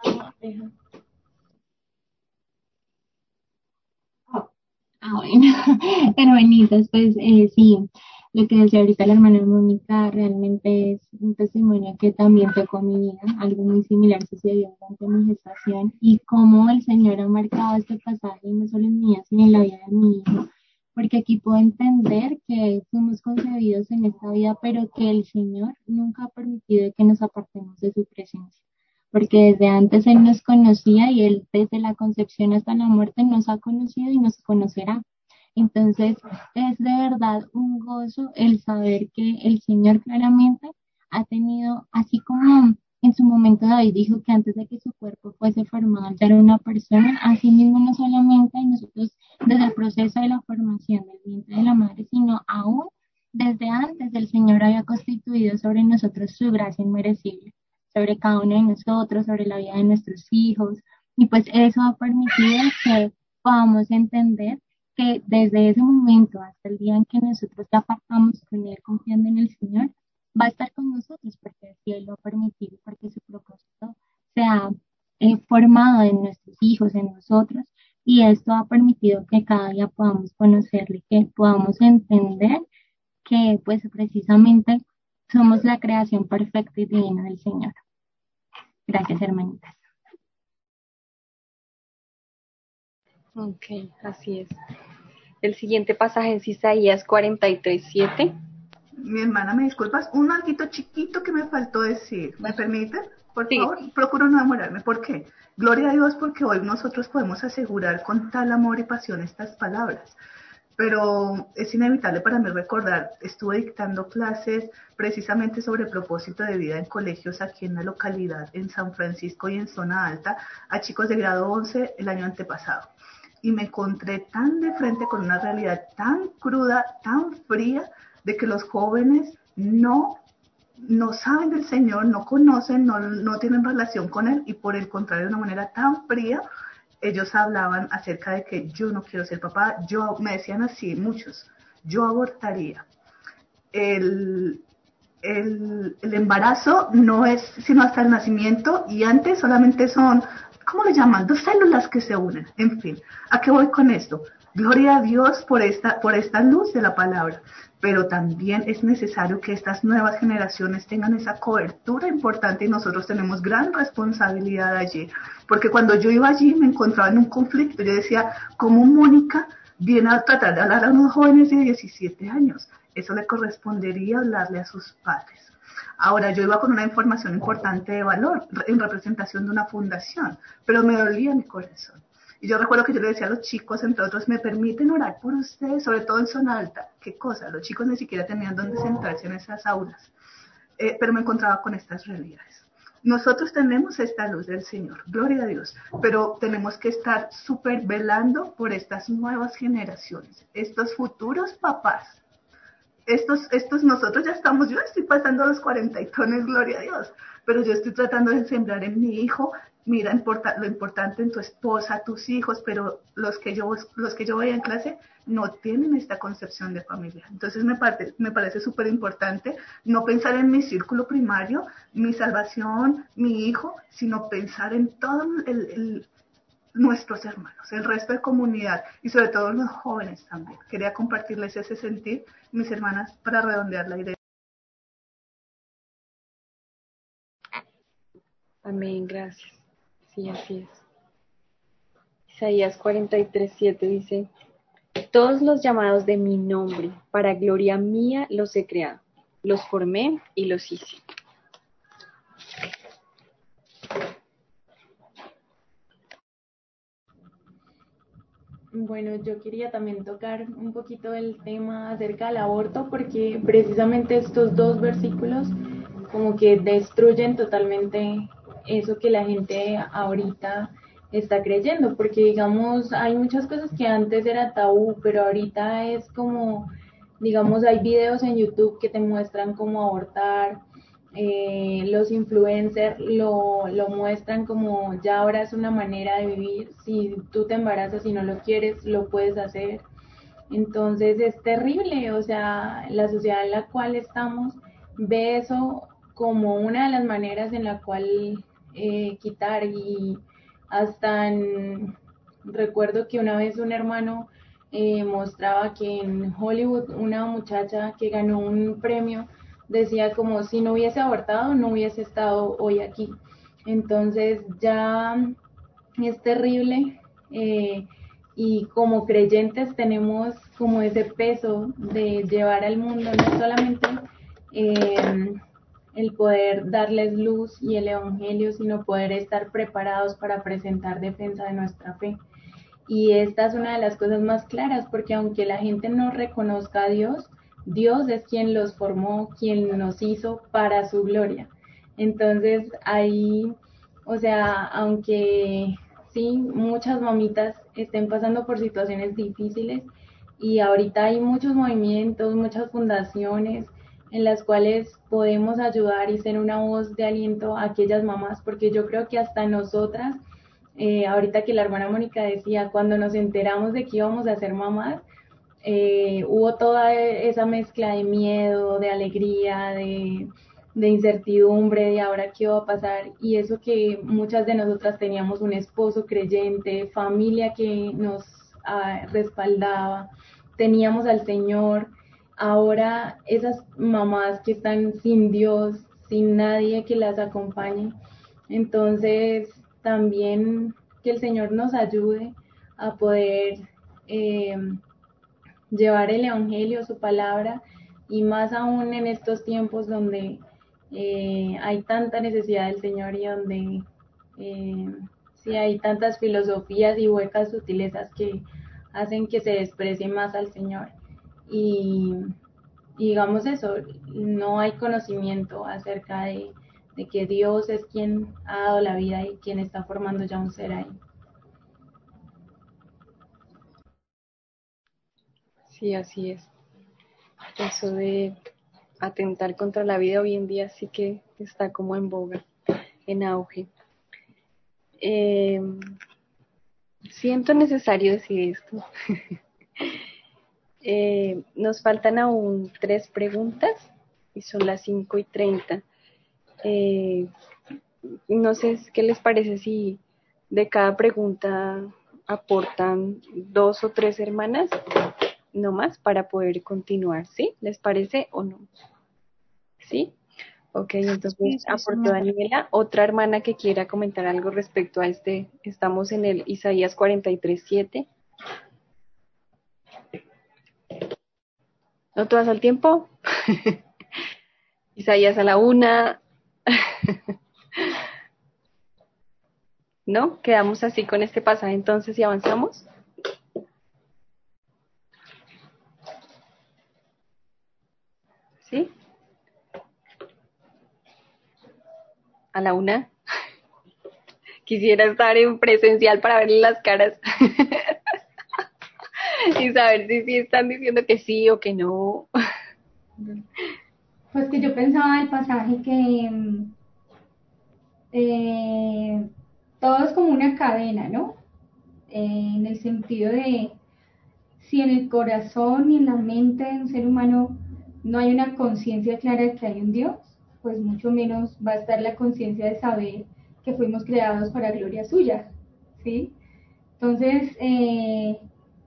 ah, bueno, hermanitas, pues eh, sí, lo que decía ahorita la hermana Mónica realmente es un testimonio que también tocó mi vida, algo muy similar sucedió durante mi gestación y cómo el Señor ha marcado este pasaje no solo en mi vida, sino en la vida de mi hijo, porque aquí puedo entender que fuimos concebidos en esta vida, pero que el Señor nunca ha permitido que nos apartemos de su presencia. Porque desde antes Él nos conocía y Él desde la concepción hasta la muerte nos ha conocido y nos conocerá. Entonces es de verdad un gozo el saber que el Señor claramente ha tenido, así como en su momento David dijo que antes de que su cuerpo fuese formado ya era una persona, así mismo no solamente nosotros desde el proceso de la formación del vientre de la madre, sino aún desde antes el Señor había constituido sobre nosotros su gracia inmerecible, sobre cada uno de nosotros, sobre la vida de nuestros hijos, y pues eso ha permitido que podamos entender que desde ese momento hasta el día en que nosotros te apartamos con Él confiando en el Señor, va a estar con nosotros porque así Él lo ha permitido, porque su propósito se ha eh, formado en nuestros hijos, en nosotros, y esto ha permitido que cada día podamos conocerle, que podamos entender que pues precisamente somos la creación perfecta y divina del Señor. Gracias, hermanitas. Ok, así es. El siguiente pasaje es Isaías cuarenta y tres, siete. Mi hermana, ¿me disculpas? Un altito chiquito que me faltó decir. ¿Me permite? Por Sí. favor, procuro no demorarme. ¿Por qué? Gloria a Dios porque hoy nosotros podemos asegurar con tal amor y pasión estas palabras. Pero es inevitable para mí recordar, estuve dictando clases precisamente sobre propósito de vida en colegios aquí en la localidad, en San Francisco y en Zona Alta, a chicos de grado once el año antepasado. Y me encontré tan de frente con una realidad tan cruda, tan fría, de que los jóvenes no, no saben del Señor, no conocen, no, no tienen relación con Él, y por el contrario, de una manera tan fría, ellos hablaban acerca de que yo no quiero ser papá, yo, me decían así muchos, yo abortaría. El, el, el embarazo no es sino hasta el nacimiento, y antes solamente son, ¿cómo le llaman? Dos células que se unen. En fin, ¿a qué voy con esto? Gloria a Dios por esta, por esta luz de la palabra, pero también es necesario que estas nuevas generaciones tengan esa cobertura importante y nosotros tenemos gran responsabilidad allí, porque cuando yo iba allí me encontraba en un conflicto. Yo decía, ¿cómo Mónica viene a tratar de hablar a unos jóvenes de diecisiete años? Eso le correspondería hablarle a sus padres. Ahora, yo iba con una información importante de valor en representación de una fundación, pero me dolía mi corazón. Y yo recuerdo que yo le decía a los chicos, entre otros, ¿me permiten orar por ustedes? Sobre todo en Zona Alta. ¿Qué cosa? Los chicos ni siquiera tenían dónde sentarse en esas aulas. Eh, pero me encontraba con estas realidades. Nosotros tenemos esta luz del Señor, gloria a Dios, pero tenemos que estar súper velando por estas nuevas generaciones, estos futuros papás. Estos, estos nosotros ya estamos, yo estoy pasando los cuarenta y tones, gloria a Dios, pero yo estoy tratando de sembrar en mi hijo mira importa, lo importante en tu esposa, tus hijos, pero los que yo los que yo veía en clase no tienen esta concepción de familia. Entonces me, parte, me parece súper importante no pensar en mi círculo primario, mi salvación, mi hijo, sino pensar en todos nuestros hermanos, el resto de comunidad y sobre todo los jóvenes también. Quería compartirles ese sentir, mis hermanas, para redondear la idea. Amén, gracias. Sí, así es. Isaías cuarenta y tres, siete dice: todos los llamados de mi nombre, para gloria mía los he creado, los formé y los hice. Bueno, yo quería también tocar un poquito el tema acerca del aborto, porque precisamente estos dos versículos como que destruyen totalmente eso que la gente ahorita está creyendo, porque digamos, hay muchas cosas que antes era tabú, pero ahorita es como, digamos, hay videos en YouTube que te muestran cómo abortar, eh, los influencers lo, lo muestran como ya ahora es una manera de vivir, si tú te embarazas y no lo quieres, lo puedes hacer. Entonces es terrible, o sea, la sociedad en la cual estamos ve eso como una de las maneras en la cual eh, quitar y hasta en, recuerdo que una vez un hermano eh, mostraba que en Hollywood una muchacha que ganó un premio decía como si no hubiese abortado no hubiese estado hoy aquí. Entonces ya es terrible eh, y como creyentes tenemos como ese peso de llevar al mundo no solamente eh, el poder darles luz y el evangelio, sino poder estar preparados para presentar defensa de nuestra fe. Y esta es una de las cosas más claras, porque aunque la gente no reconozca a Dios, Dios es quien los formó, quien nos hizo para su gloria. Entonces ahí, o sea, aunque sí, muchas mamitas estén pasando por situaciones difíciles y ahorita hay muchos movimientos, muchas fundaciones en las cuales podemos ayudar y ser una voz de aliento a aquellas mamás, porque yo creo que hasta nosotras, eh, ahorita que la hermana Mónica decía, cuando nos enteramos de que íbamos a ser mamás, eh, hubo toda esa mezcla de miedo, de alegría, de, de incertidumbre, de ahora qué va a pasar, y eso que muchas de nosotras teníamos un esposo creyente, familia que nos uh, respaldaba, teníamos al Señor. Ahora esas mamás que están sin Dios, sin nadie que las acompañe, entonces también que el Señor nos ayude a poder eh, llevar el Evangelio, su palabra, y más aún en estos tiempos donde eh, hay tanta necesidad del Señor y donde eh, sí hay tantas filosofías y huecas sutilezas que hacen que se desprecie más al Señor. Y, y digamos eso, no hay conocimiento acerca de, de que Dios es quien ha dado la vida y quien está formando ya un ser ahí. Sí, así es. Eso de atentar contra la vida hoy en día sí que está como en boga, en auge. Eh, siento necesario decir esto. eh, nos faltan aún tres preguntas y son las cinco y treinta. Eh, no sé qué les parece si de cada pregunta aportan dos o tres hermanas, no más, para poder continuar, ¿sí? ¿Les parece o no? ¿Sí? Ok, entonces Sí, sí, aportó sí. Daniela. Otra hermana que quiera comentar algo respecto a este, estamos en el Isaías cuarenta y tres, siete. ¿No te vas al tiempo? Isaías a la una. ¿No? Quedamos así con este pasaje entonces y avanzamos. ¿Sí? A la una. Quisiera estar en presencial para verle las caras y saber si sí están diciendo que sí o que no. Pues que yo pensaba el pasaje que eh, todo es como una cadena, ¿no? Eh, en el sentido de si en el corazón y en la mente de un ser humano no hay una conciencia clara de que hay un Dios, pues mucho menos va a estar la conciencia de saber que fuimos creados para gloria suya, ¿sí? Entonces, eh,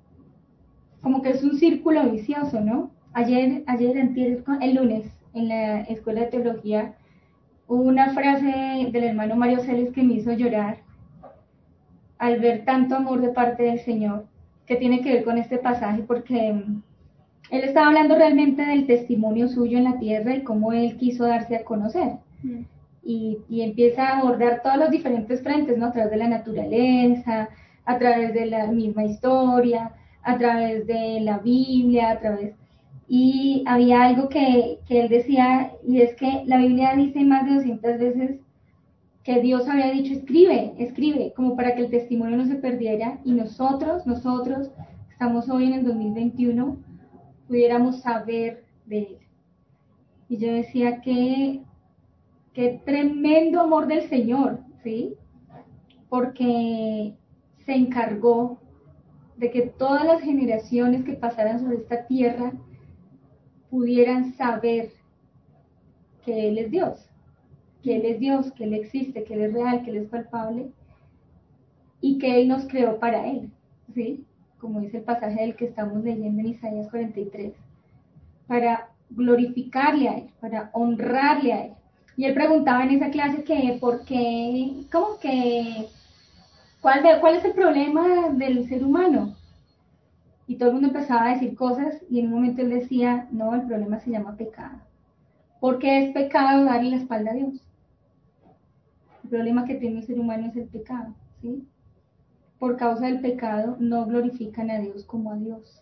como que es un círculo vicioso, ¿no? Ayer, ayer, antier, el lunes, en la escuela de teología, hubo una frase del hermano Mario Celes que me hizo llorar al ver tanto amor de parte del Señor, que tiene que ver con este pasaje, porque mm, él estaba hablando realmente del testimonio suyo en la tierra y cómo él quiso darse a conocer. Mm. Y, y empieza a abordar todos los diferentes frentes, ¿no? A través de la naturaleza, a través de la misma historia, a través de la Biblia, a través... Y había algo que, que él decía, y es que la Biblia dice más de doscientas veces que Dios había dicho, escribe, escribe, como para que el testimonio no se perdiera, y nosotros, nosotros, estamos hoy en el dos mil veintiuno, pudiéramos saber de él. Y yo decía que, qué tremendo amor del Señor, ¿sí? Porque se encargó de que todas las generaciones que pasaran sobre esta tierra pudieran saber que Él es Dios, que Él es Dios, que Él existe, que Él es real, que Él es palpable, y que Él nos creó para Él, ¿sí? Como dice el pasaje del que estamos leyendo en Isaías cuarenta y tres, para glorificarle a Él, para honrarle a Él. Y él preguntaba en esa clase que por qué, ¿cómo que, cuál, cuál es el problema del ser humano? Y todo el mundo empezaba a decir cosas y en un momento él decía, no, el problema se llama pecado. ¿Por qué es pecado darle la espalda a Dios? El problema que tiene el ser humano es el pecado, ¿sí? Por causa del pecado no glorifican a Dios como a Dios,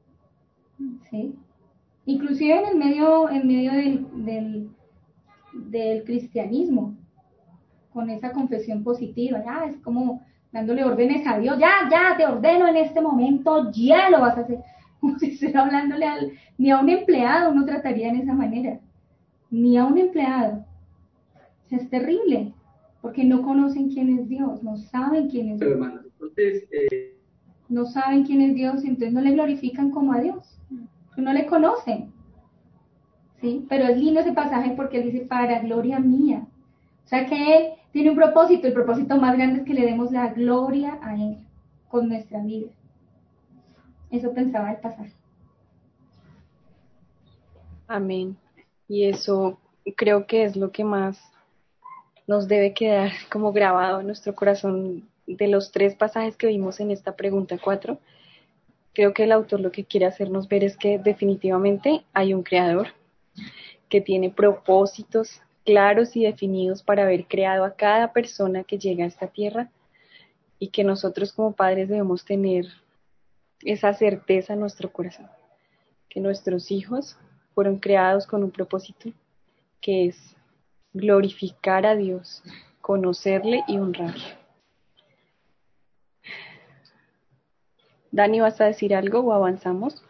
¿sí? Inclusive en el medio, en medio del, del, del cristianismo, con esa confesión positiva, ya es como dándole órdenes a Dios, ya, ya, te ordeno en este momento, ya lo vas a hacer. Como si estuviera hablándole al, ni a un empleado uno trataría en esa manera, ni a un empleado. O sea, es terrible, porque no conocen quién es Dios, no saben quién es Dios. Hermanos, entonces, eh... no saben quién es Dios, entonces no le glorifican como a Dios, no le conocen. ¿Sí? Pero es lindo ese pasaje porque él dice, para gloria mía. O sea que Él tiene un propósito, el propósito más grande es que le demos la gloria a Él con nuestra vida. Eso pensaba el pasaje. Amén. Y eso creo que es lo que más nos debe quedar como grabado en nuestro corazón de los tres pasajes que vimos en esta pregunta cuatro. Creo que el autor lo que quiere hacernos ver es que definitivamente hay un creador que tiene propósitos claros y definidos para haber creado a cada persona que llega a esta tierra y que nosotros como padres debemos tener esa certeza en nuestro corazón, que nuestros hijos fueron creados con un propósito que es glorificar a Dios, conocerle y honrarle. Dani, ¿vas a decir algo o avanzamos?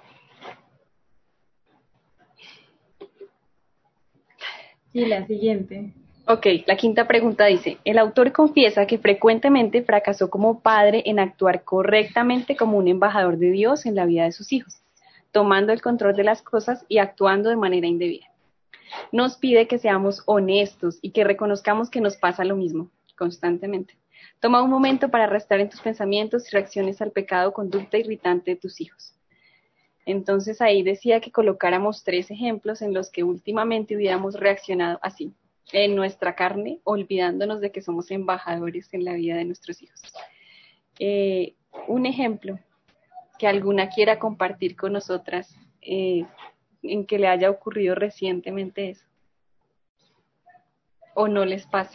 Sí, la siguiente. Ok, la quinta pregunta dice, el autor confiesa que frecuentemente fracasó como padre en actuar correctamente como un embajador de Dios en la vida de sus hijos, tomando el control de las cosas y actuando de manera indebida. Nos pide que seamos honestos y que reconozcamos que nos pasa lo mismo constantemente. Toma un momento para restar en tus pensamientos y reacciones al pecado o conducta irritante de tus hijos. Entonces ahí decía que colocáramos tres ejemplos en los que últimamente hubiéramos reaccionado así, en nuestra carne, olvidándonos de que somos embajadores en la vida de nuestros hijos. Eh, un ejemplo que alguna quiera compartir con nosotras, eh, en que le haya ocurrido recientemente eso, o no les pasa.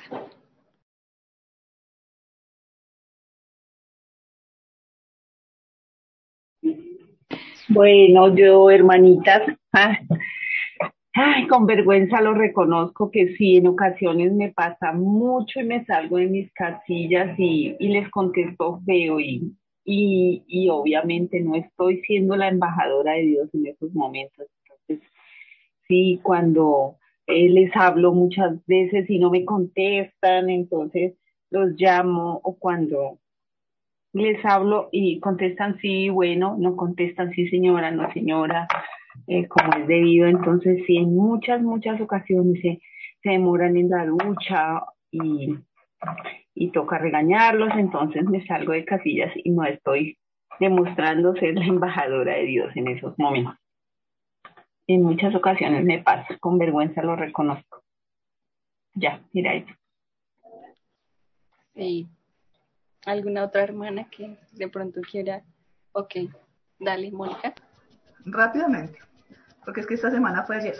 Bueno, yo, hermanitas, ah, ay, con vergüenza lo reconozco que sí, en ocasiones me pasa mucho y me salgo de mis casillas y, y les contesto feo y, y, y obviamente no estoy siendo la embajadora de Dios en esos momentos. Entonces, sí, cuando eh, les hablo muchas veces y no me contestan, entonces los llamo o cuando les hablo y contestan sí, bueno, no contestan sí, señora, no, señora, eh, como es debido. Entonces, sí, en muchas, muchas ocasiones se, se demoran en la ducha y, y toca regañarlos, entonces me salgo de casillas y no estoy demostrando ser la embajadora de Dios en esos momentos. En muchas ocasiones me pasa, con vergüenza lo reconozco. Ya, mira eso. Sí. ¿Alguna otra hermana que de pronto quiera? Ok, dale, Mónica. Rápidamente, porque es que esta semana fue ayer.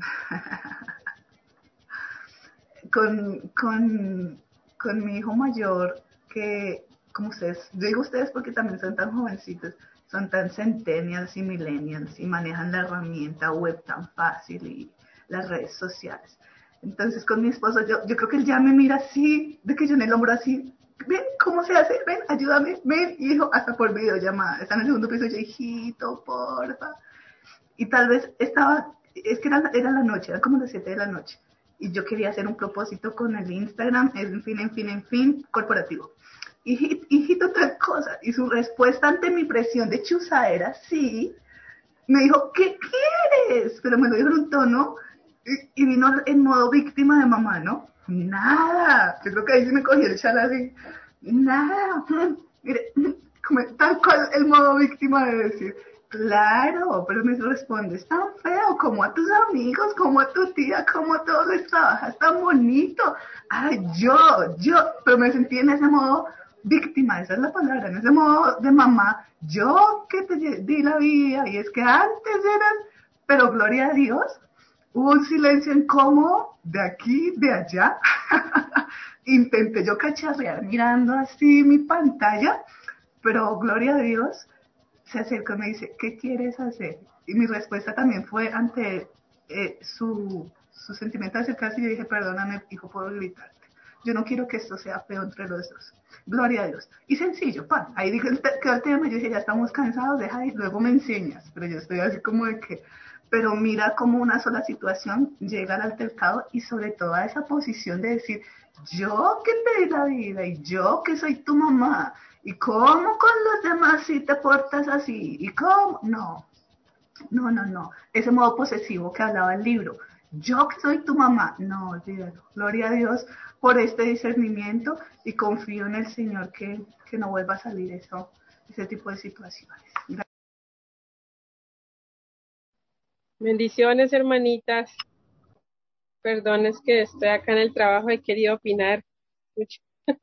con, con, con mi hijo mayor, que como ustedes, yo digo ustedes porque también son tan jovencitos, son tan centennials y millennials y manejan la herramienta web tan fácil y las redes sociales. Entonces con mi esposo, yo, yo creo que él ya me mira así, de que yo en el hombro así, ven, ¿cómo se hace? Ven, ayúdame, ven, hijo, hasta por videollamada. Está en el segundo piso, yo, hijito, porfa. Y tal vez estaba, es que era, era la noche, era como las siete de la noche. Y yo quería hacer un propósito con el Instagram, en fin, en fin, en fin, corporativo. Hijito, hijito, tal cosa. Y su respuesta ante mi presión de chuza era sí. Me dijo, ¿qué quieres? Pero me lo dijo en un tono y, y vino en modo víctima de mamá, ¿no? Nada. Yo creo que ahí sí me cogí el chal así. Nada. Mire, como tal cual el modo víctima de decir, claro, pero me respondes tan feo, como a tus amigos, como a tu tía, como a todos les trabajas tan bonito. Ay, yo, yo, pero me sentí en ese modo víctima, esa es la palabra, en ese modo de mamá, yo que te di la vida, y es que antes eras, pero gloria a Dios, hubo un silencio incómodo de aquí, de allá. Intenté yo cacharrear mirando así mi pantalla, pero gloria a Dios, se acerca y me dice, ¿qué quieres hacer? Y mi respuesta también fue ante eh, su, su sentimiento de acercarse, y yo dije, perdóname, hijo, puedo gritarte. Yo no quiero que esto sea feo entre los dos. Gloria a Dios. Y sencillo, pan. Ahí dije, quedó el tema, yo dije, ya estamos cansados, deja y luego me enseñas. Pero yo estoy así como de que, pero mira cómo una sola situación llega al altercado y sobre todo a esa posición de decir, yo que te di la vida y yo que soy tu mamá, y cómo con los demás si te portas así, y cómo, no, no, no, no, ese modo posesivo que hablaba el libro, yo que soy tu mamá, no, olvídalo, gloria a Dios por este discernimiento y confío en el Señor que, que no vuelva a salir eso, ese tipo de situaciones. Gracias. Bendiciones, hermanitas. Perdón, es que estoy acá en el trabajo, he querido opinar mucho.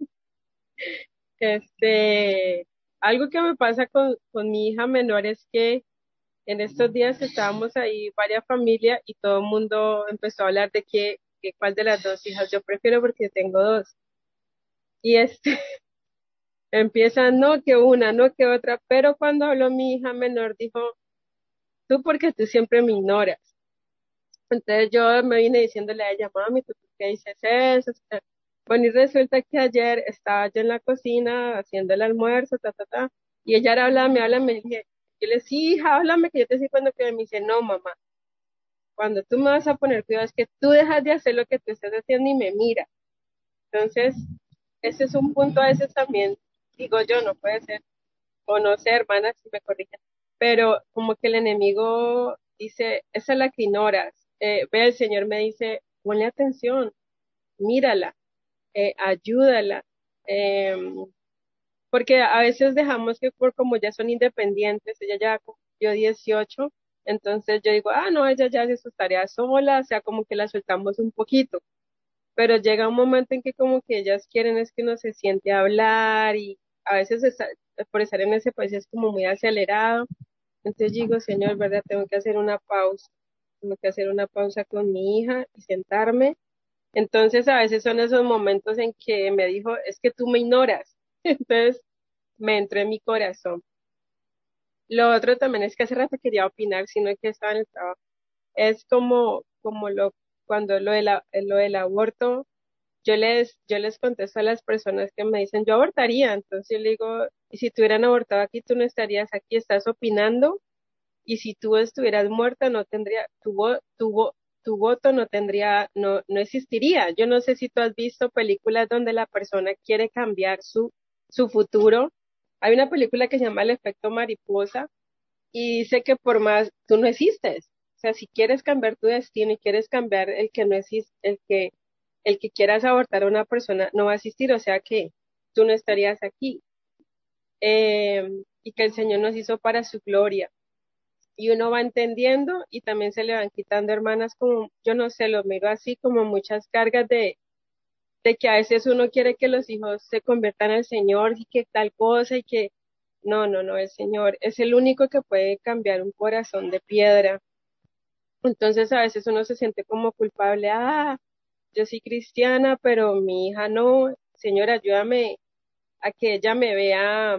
Este, algo que me pasa con, con mi hija menor es que en estos días estábamos ahí varias familias y todo el mundo empezó a hablar de que, que cuál de las dos hijas yo prefiero porque tengo dos. Y este, empiezan, no que una, no que otra, pero cuando habló mi hija menor dijo, tú porque tú siempre me ignoras. Entonces yo me vine diciéndole a ella, mami, ¿tú por qué dices eso? Bueno, y resulta que ayer estaba yo en la cocina haciendo el almuerzo, ta, ta, ta, y ella era hablaba, me habla, me dije, yo le decía, sí, hija, háblame, que yo te estoy cuando que me dice, no, mamá, cuando tú me vas a poner cuidado es que tú dejas de hacer lo que tú estás haciendo y me mira. Entonces, ese es un punto a veces también, digo yo, no puede ser, o no sé, hermanas, si me corrigen, pero como que el enemigo dice, esa es la que ignoras, eh, ve, el Señor me dice, ponle atención, mírala, eh, ayúdala, eh, porque a veces dejamos que por como ya son independientes, ella ya cumplió dieciocho, entonces yo digo, ah, no, ella ya hace sus tareas sola, o sea, como que la soltamos un poquito, pero llega un momento en que como que ellas quieren es que uno se siente a hablar y a veces está, por estar en ese país es como muy acelerado, entonces digo, Señor, ¿verdad? Tengo que hacer una pausa, tengo que hacer una pausa con mi hija y sentarme. Entonces a veces son esos momentos en que me dijo, es que tú me ignoras. Entonces me entró en mi corazón. Lo otro también es que hace rato quería opinar, sino que estaba en el trabajo. Es como, como lo, cuando lo, de la, lo del aborto, yo les, yo les contesto a las personas que me dicen, yo abortaría. Entonces yo le digo, y si tú hubieran abortado aquí, tú no estarías aquí, estás opinando. Y si tú estuvieras muerta, no tendría, tu, vo- tu, vo- tu voto no tendría, no, no existiría. Yo no sé si tú has visto películas donde la persona quiere cambiar su, su futuro. Hay una película que se llama El efecto mariposa y dice que por más, tú no existes. O sea, si quieres cambiar tu destino y quieres cambiar el que no existe, el que, el que quieras abortar a una persona, no va a existir, o sea que tú no estarías aquí. Eh, y que el Señor nos hizo para su gloria. Y uno va entendiendo y también se le van quitando, hermanas, como, yo no sé, lo miro así como muchas cargas de, de que a veces uno quiere que los hijos se conviertan al Señor y que tal cosa y que, no, no, no, el Señor es el único que puede cambiar un corazón de piedra. Entonces a veces uno se siente como culpable, ah, yo soy cristiana, pero mi hija no, Señor, ayúdame a que ella me vea,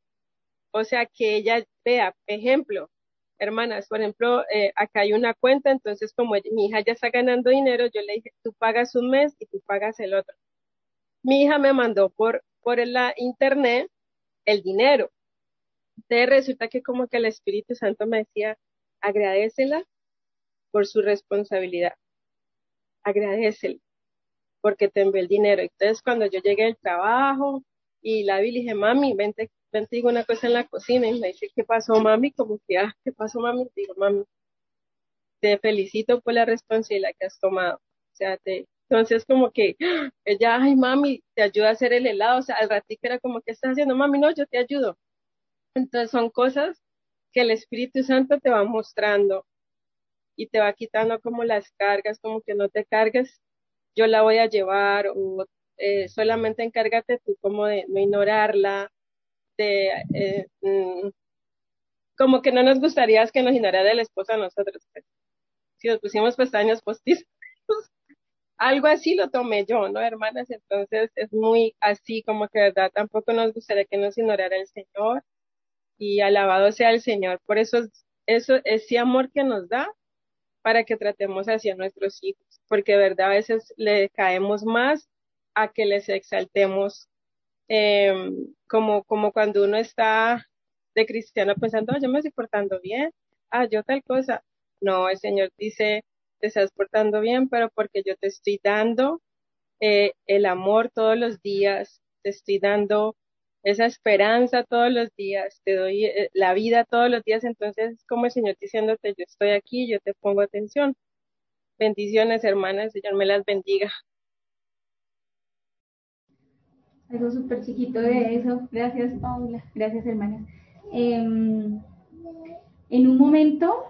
o sea, que ella vea, ejemplo, hermanas, por ejemplo, eh, acá hay una cuenta, entonces como ella- mi hija ya está ganando dinero, yo le dije, tú pagas un mes y tú pagas el otro. Mi hija me mandó por, por la internet el dinero. Entonces resulta que como que el Espíritu Santo me decía, agradécela por su responsabilidad, agradécela porque te envió el dinero. Entonces cuando yo llegué del trabajo y la vi, le dije, mami, vente, vente, digo una cosa en la cocina, y me dice, ¿qué pasó, mami? Como que, ah, ¿qué pasó, mami? Digo, mami, te felicito por la responsabilidad que has tomado. O sea, te, entonces como que ¡ah! Ella, ay, mami, te ayuda a hacer el helado. O sea, al ratito era como, ¿qué estás haciendo, mami? No, yo te ayudo. Entonces son cosas que el Espíritu Santo te va mostrando y te va quitando como las cargas, como que no te cargues, yo la voy a llevar, o eh, solamente encárgate tú como de no ignorarla, de eh, mm, como que no nos gustaría que nos ignorara el esposo a nosotros, pues. Si nos pusimos pestañas postizas, algo así lo tomé yo, ¿no, hermanas? Entonces es muy así, como que, verdad, tampoco nos gustaría que nos ignorara el Señor, y alabado sea el Señor. Por eso, eso, ese amor que nos da, para que tratemos hacia nuestros hijos, porque de verdad a veces le caemos más a que les exaltemos, eh, como, como cuando uno está de cristiano pensando, oh, yo me estoy portando bien, ah, yo tal cosa. No, el Señor dice, te estás portando bien, pero porque yo te estoy dando eh, el amor todos los días, te estoy dando esa esperanza todos los días, te doy eh, la vida todos los días, entonces es como el Señor diciéndote, yo estoy aquí, yo te pongo atención. Bendiciones, hermanas, el Señor me las bendiga. Algo súper chiquito de eso. Gracias, Paula. Gracias, hermanas. Em, en un momento,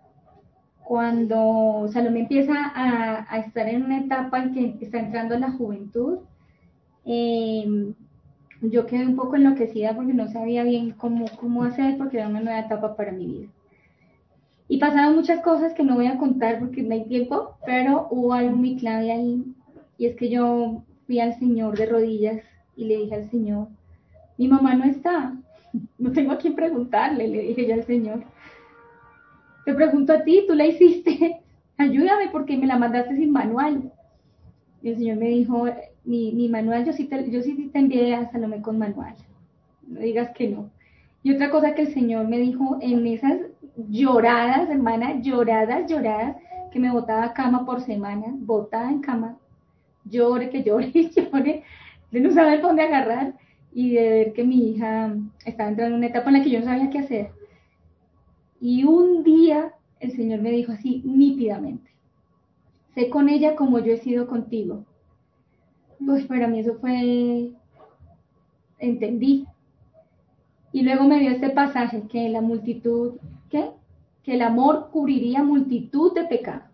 cuando Salomé empieza a, a estar en una etapa en que está entrando en la juventud, em, yo quedé un poco enloquecida porque no sabía bien cómo, cómo hacer, porque era una nueva etapa para mi vida. Y pasaron muchas cosas que no voy a contar porque no hay tiempo, pero hubo algo muy clave ahí, y es que yo fui al Señor de rodillas y le dije al Señor, mi mamá no está, no tengo a quién preguntarle, le dije yo al Señor. Te pregunto a ti, tú la hiciste, ayúdame porque me la mandaste sin manual. Y el Señor me dijo, mi, mi manual, yo sí, te, yo sí te envié a Salomé con manual, no digas que no. Y otra cosa que el Señor me dijo en esas lloradas, hermana, lloradas, lloradas, que me botaba a cama por semana, botada en cama, llore, que llore, llore, de no saber dónde agarrar, y de ver que mi hija estaba entrando en una etapa en la que yo no sabía qué hacer. Y un día el Señor me dijo así nítidamente, sé con ella como yo he sido contigo. Pues para mí eso fue, entendí. Y luego me dio este pasaje, que la multitud, ¿qué? Que el amor cubriría multitud de pecados.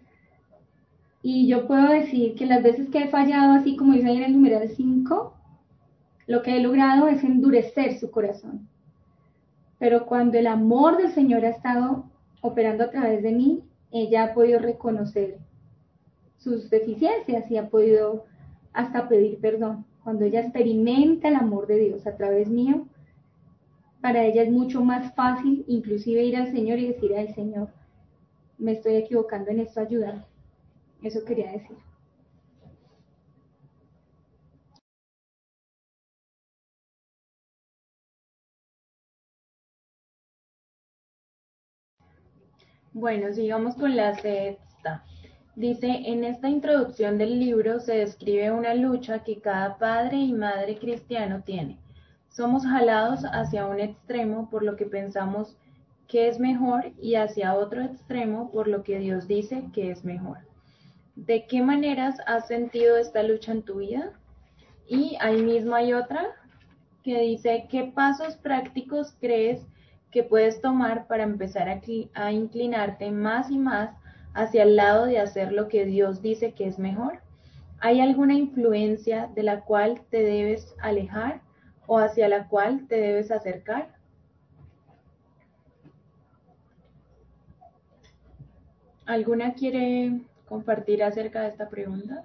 Y yo puedo decir que las veces que he fallado, así como dice ahí en el numeral cinco, lo que he logrado es endurecer su corazón. Pero cuando el amor del Señor ha estado operando a través de mí, ella ha podido reconocer sus deficiencias y ha podido hasta pedir perdón. Cuando ella experimenta el amor de Dios a través mío, para ella es mucho más fácil inclusive ir al Señor y decir al Señor, me estoy equivocando en esto, ayúdame. Eso quería decir. Bueno, sigamos con la sexta. Dice, en esta introducción del libro se describe una lucha que cada padre y madre cristiano tiene. Somos jalados hacia un extremo por lo que pensamos que es mejor y hacia otro extremo por lo que Dios dice que es mejor. ¿De qué maneras has sentido esta lucha en tu vida? Y ahí mismo hay otra que dice, ¿qué pasos prácticos crees que puedes tomar para empezar a, a inclinarte más y más hacia el lado de hacer lo que Dios dice que es mejor? ¿Hay alguna influencia de la cual te debes alejar o hacia la cual te debes acercar? ¿Alguna quiere compartir acerca de esta pregunta?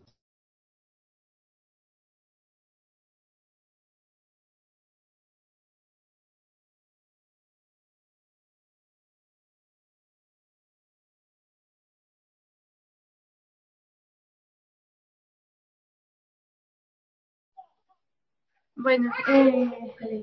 Bueno, eh,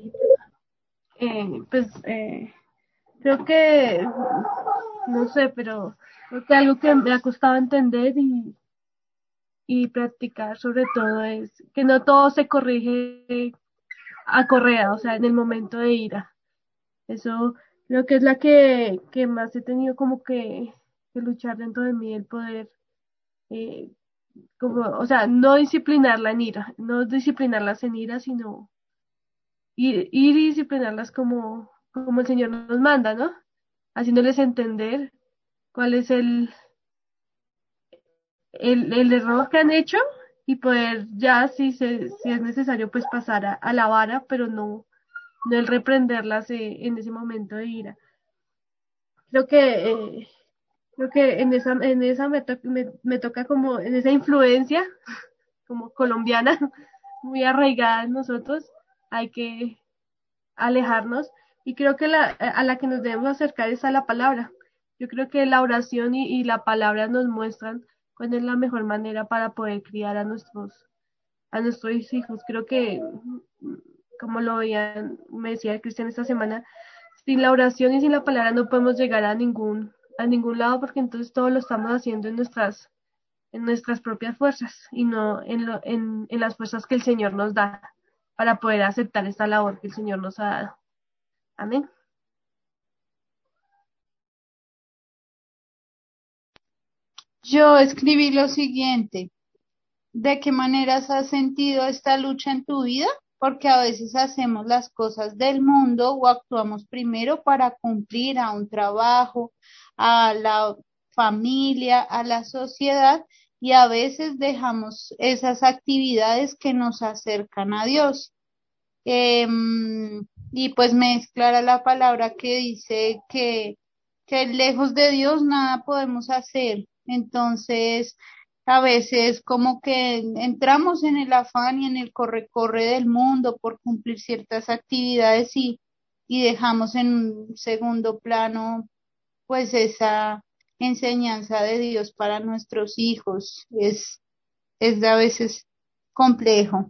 eh, pues eh, creo que, no sé, pero creo que algo que me ha costado entender y, y practicar sobre todo es que no todo se corrige a correa, o sea, en el momento de ira. Eso creo que es la que, que más he tenido como que, que luchar dentro de mí, el poder, eh, como, o sea, no disciplinarla en ira, no disciplinarlas en ira, sino ir, ir y disciplinarlas como, como el Señor nos manda, ¿no? Haciéndoles entender cuál es el, el, el error que han hecho y poder ya, si, se, si es necesario, pues pasar a, a la vara, pero no, no el reprenderlas eh, en ese momento de ira. Creo que, eh, creo que en esa, en esa me, to- me, me toca como, en esa influencia, como colombiana, muy arraigada en nosotros, hay que alejarnos y creo que la, a la que nos debemos acercar es a la palabra. Yo creo que la oración y, y la palabra nos muestran cuál es la mejor manera para poder criar a nuestros, a nuestros hijos. Creo que, como lo veían, me decía Cristian esta semana, sin la oración y sin la palabra no podemos llegar a ningún, a ningún lado porque entonces todo lo estamos haciendo en nuestras, en nuestras propias fuerzas y no en, lo, en, en las fuerzas que el Señor nos da para poder aceptar esta labor que el Señor nos ha dado. Amén. Yo escribí lo siguiente. ¿De qué maneras has sentido esta lucha en tu vida? Porque a veces hacemos las cosas del mundo o actuamos primero para cumplir a un trabajo, a la familia, a la sociedad, y a veces dejamos esas actividades que nos acercan a Dios. Em, y pues me es clara la palabra que dice que, que lejos de Dios nada podemos hacer. Entonces, a veces como que entramos en el afán y en el corre-corre del mundo por cumplir ciertas actividades y, y dejamos en un segundo plano pues esa enseñanza de Dios para nuestros hijos. Es, es a veces complejo.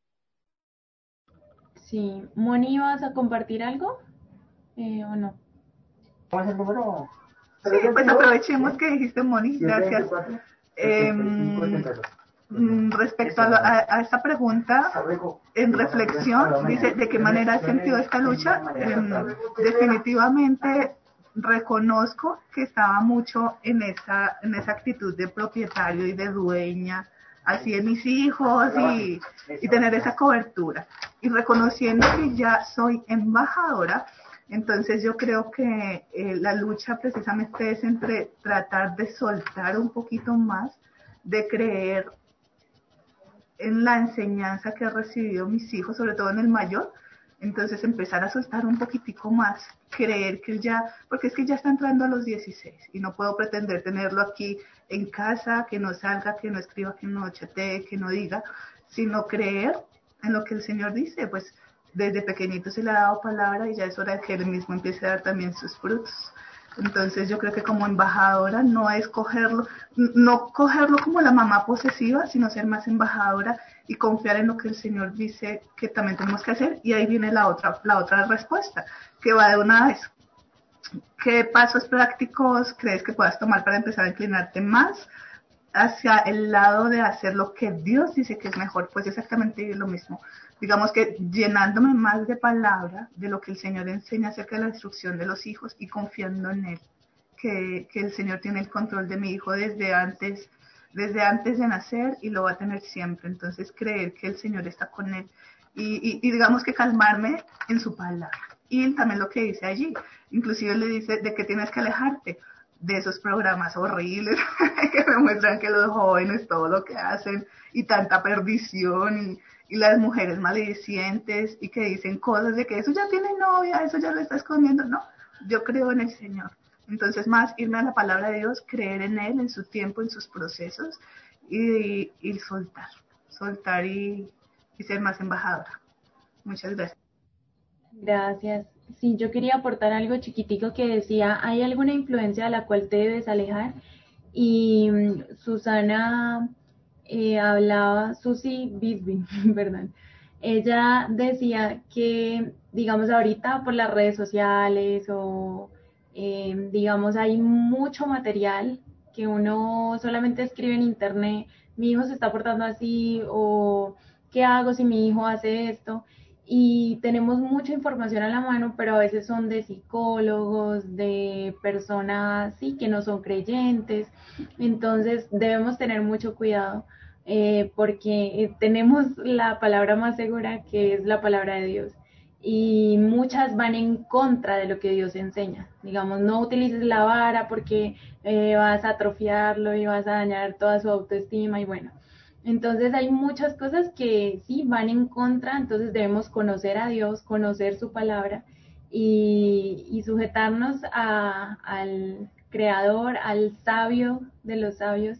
Sí. Moni, ¿vas a compartir algo eh, o no? ¿Cuál es el número? Sí, pues aprovechemos que dijiste, Moni, gracias. Eh, mm, respecto a, la- a, a esta pregunta, en reflexión, dice, ¿de qué manera has sentido esta lucha? Eh, definitivamente reconozco que estaba mucho en esa, en esa actitud de propietario y de dueña, así de mis hijos y, y tener esa cobertura. Y reconociendo que ya soy embajadora, entonces yo creo que eh, la lucha precisamente es entre tratar de soltar un poquito más, de creer en la enseñanza que han recibido mis hijos, sobre todo en el mayor, entonces empezar a soltar un poquitico más, creer que él ya, porque es que ya está entrando a los dieciséis y no puedo pretender tenerlo aquí en casa, que no salga, que no escriba, que no chatee, que no diga, sino creer en lo que el Señor dice, pues desde pequeñito se le ha dado palabra y ya es hora de que él mismo empiece a dar también sus frutos. Entonces yo creo que como embajadora no es cogerlo, no cogerlo como la mamá posesiva, sino ser más embajadora y confiar en lo que el Señor dice que también tenemos que hacer. Y ahí viene la otra, la otra respuesta, que va de una vez. ¿qué pasos prácticos crees que puedas tomar para empezar a inclinarte más hacia el lado de hacer lo que Dios dice que es mejor? Pues exactamente lo mismo. Digamos que llenándome más de palabra, de lo que el Señor enseña acerca de la instrucción de los hijos y confiando en Él, que, que el Señor tiene el control de mi hijo desde antes, desde antes de nacer y lo va a tener siempre. Entonces creer que el Señor está con Él y, y, y digamos que calmarme en su palabra. Y él también lo que dice allí, inclusive le dice de que tienes que alejarte de esos programas horribles que me muestran que los jóvenes todo lo que hacen y tanta perdición y, y las mujeres maldicientes y que dicen cosas de que eso ya tiene novia, eso ya lo está escondiendo. No, yo creo en el Señor. Entonces más irme a la palabra de Dios, creer en Él, en su tiempo, en sus procesos y, y, y soltar, soltar y, y ser más embajadora. Muchas gracias. Gracias. Sí, yo quería aportar algo chiquitico que decía, ¿hay alguna influencia de la cual te debes alejar? Y mm, Susana eh, hablaba, Susi Bisbee, perdón, ella decía que, digamos, ahorita por las redes sociales o, eh, digamos, hay mucho material que uno solamente escribe en internet, mi hijo se está portando así, o ¿qué hago si mi hijo hace esto? Y tenemos mucha información a la mano, pero a veces son de psicólogos, de personas sí que no son creyentes, entonces debemos tener mucho cuidado eh, porque tenemos la palabra más segura, que es la palabra de Dios, y muchas van en contra de lo que Dios enseña. Digamos, no utilices la vara porque eh, vas a atrofiarlo y vas a dañar toda su autoestima y bueno. Entonces hay muchas cosas que sí van en contra, entonces debemos conocer a Dios, conocer su palabra y, y sujetarnos a, al creador, al sabio de los sabios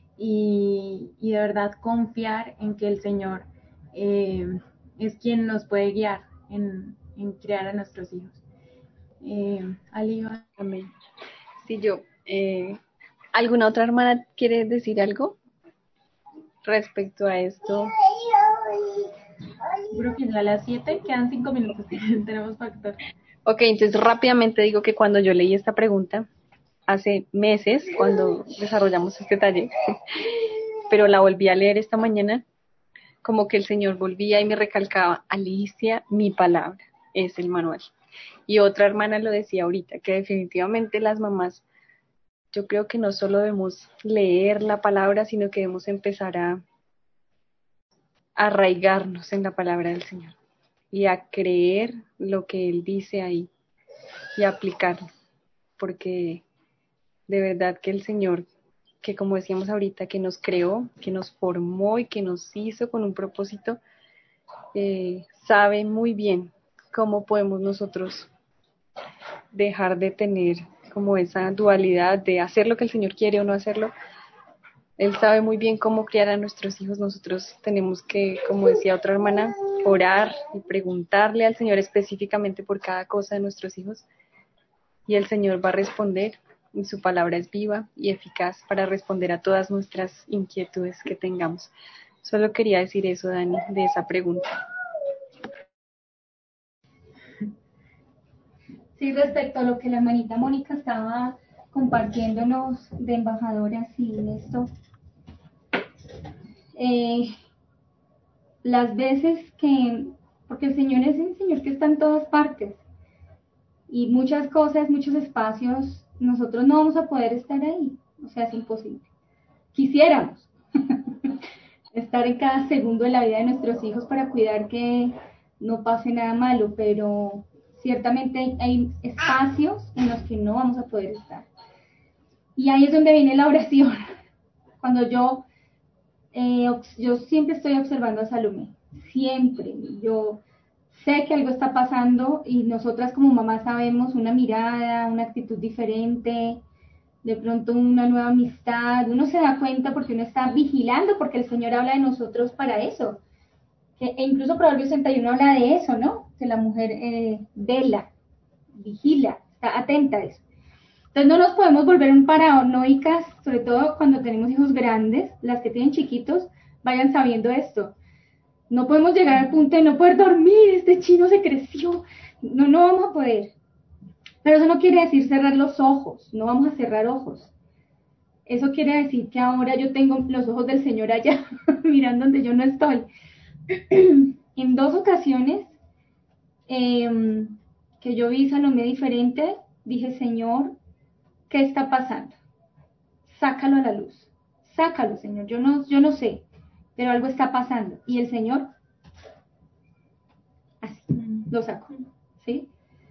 y, y de verdad confiar en que el Señor eh, es quien nos puede guiar en, en criar a nuestros hijos. Eh, Aliva. Amén. Sí, yo. Eh, ¿Alguna otra hermana quiere decir algo respecto a esto? Creo que ya a las siete quedan cinco minutos. Tenemos factor. Ok, entonces rápidamente digo que cuando yo leí esta pregunta, hace meses, cuando desarrollamos este taller, pero la volví a leer esta mañana, como que el Señor volvía y me recalcaba, Alicia, mi palabra es el manual. Y otra hermana lo decía ahorita, que definitivamente las mamás, yo creo que no solo debemos leer la palabra, sino que debemos empezar a arraigarnos en la palabra del Señor y a creer lo que Él dice ahí y a aplicarlo, porque de verdad que el Señor, que como decíamos ahorita, que nos creó, que nos formó y que nos hizo con un propósito, eh, sabe muy bien cómo podemos nosotros dejar de tener como esa dualidad de hacer lo que el Señor quiere o no hacerlo. Él sabe muy bien cómo criar a nuestros hijos. Nosotros tenemos que, como decía otra hermana, orar y preguntarle al Señor específicamente por cada cosa de nuestros hijos. Y el Señor va a responder, y su palabra es viva y eficaz para responder a todas nuestras inquietudes que tengamos. Solo quería decir eso, Dani, de esa pregunta. Sí, respecto a lo que la hermanita Mónica estaba compartiéndonos de embajadoras y esto, eh, las veces que, porque el Señor es un Señor que está en todas partes y muchas cosas, muchos espacios, nosotros no vamos a poder estar ahí, o sea, es imposible. Quisiéramos estar en cada segundo de la vida de nuestros hijos para cuidar que no pase nada malo, pero ciertamente hay, hay espacios en los que no vamos a poder estar. Y ahí es donde viene la oración. Cuando yo, eh, yo siempre estoy observando a Salomé, siempre. Yo sé que algo está pasando y nosotras como mamás sabemos una mirada, una actitud diferente, de pronto una nueva amistad. Uno se da cuenta porque uno está vigilando, porque el Señor habla de nosotros para eso. E incluso Proverbios sesenta y uno habla de eso, ¿no? Que la mujer eh, vela, vigila, está atenta a eso. Entonces no nos podemos volver un paranoicas, sobre todo cuando tenemos hijos grandes. Las que tienen chiquitos, vayan sabiendo esto. No podemos llegar al punto de no poder dormir, este chino se creció. No, no vamos a poder. Pero eso no quiere decir cerrar los ojos, no vamos a cerrar ojos. Eso quiere decir que ahora yo tengo los ojos del Señor allá, mirando donde yo no estoy. En dos ocasiones eh, que yo vi Salomé diferente, dije, Señor, ¿qué está pasando? Sácalo a la luz. Sácalo, Señor. Yo no, yo no sé, pero algo está pasando. Y el Señor, así, lo sacó, ¿sí?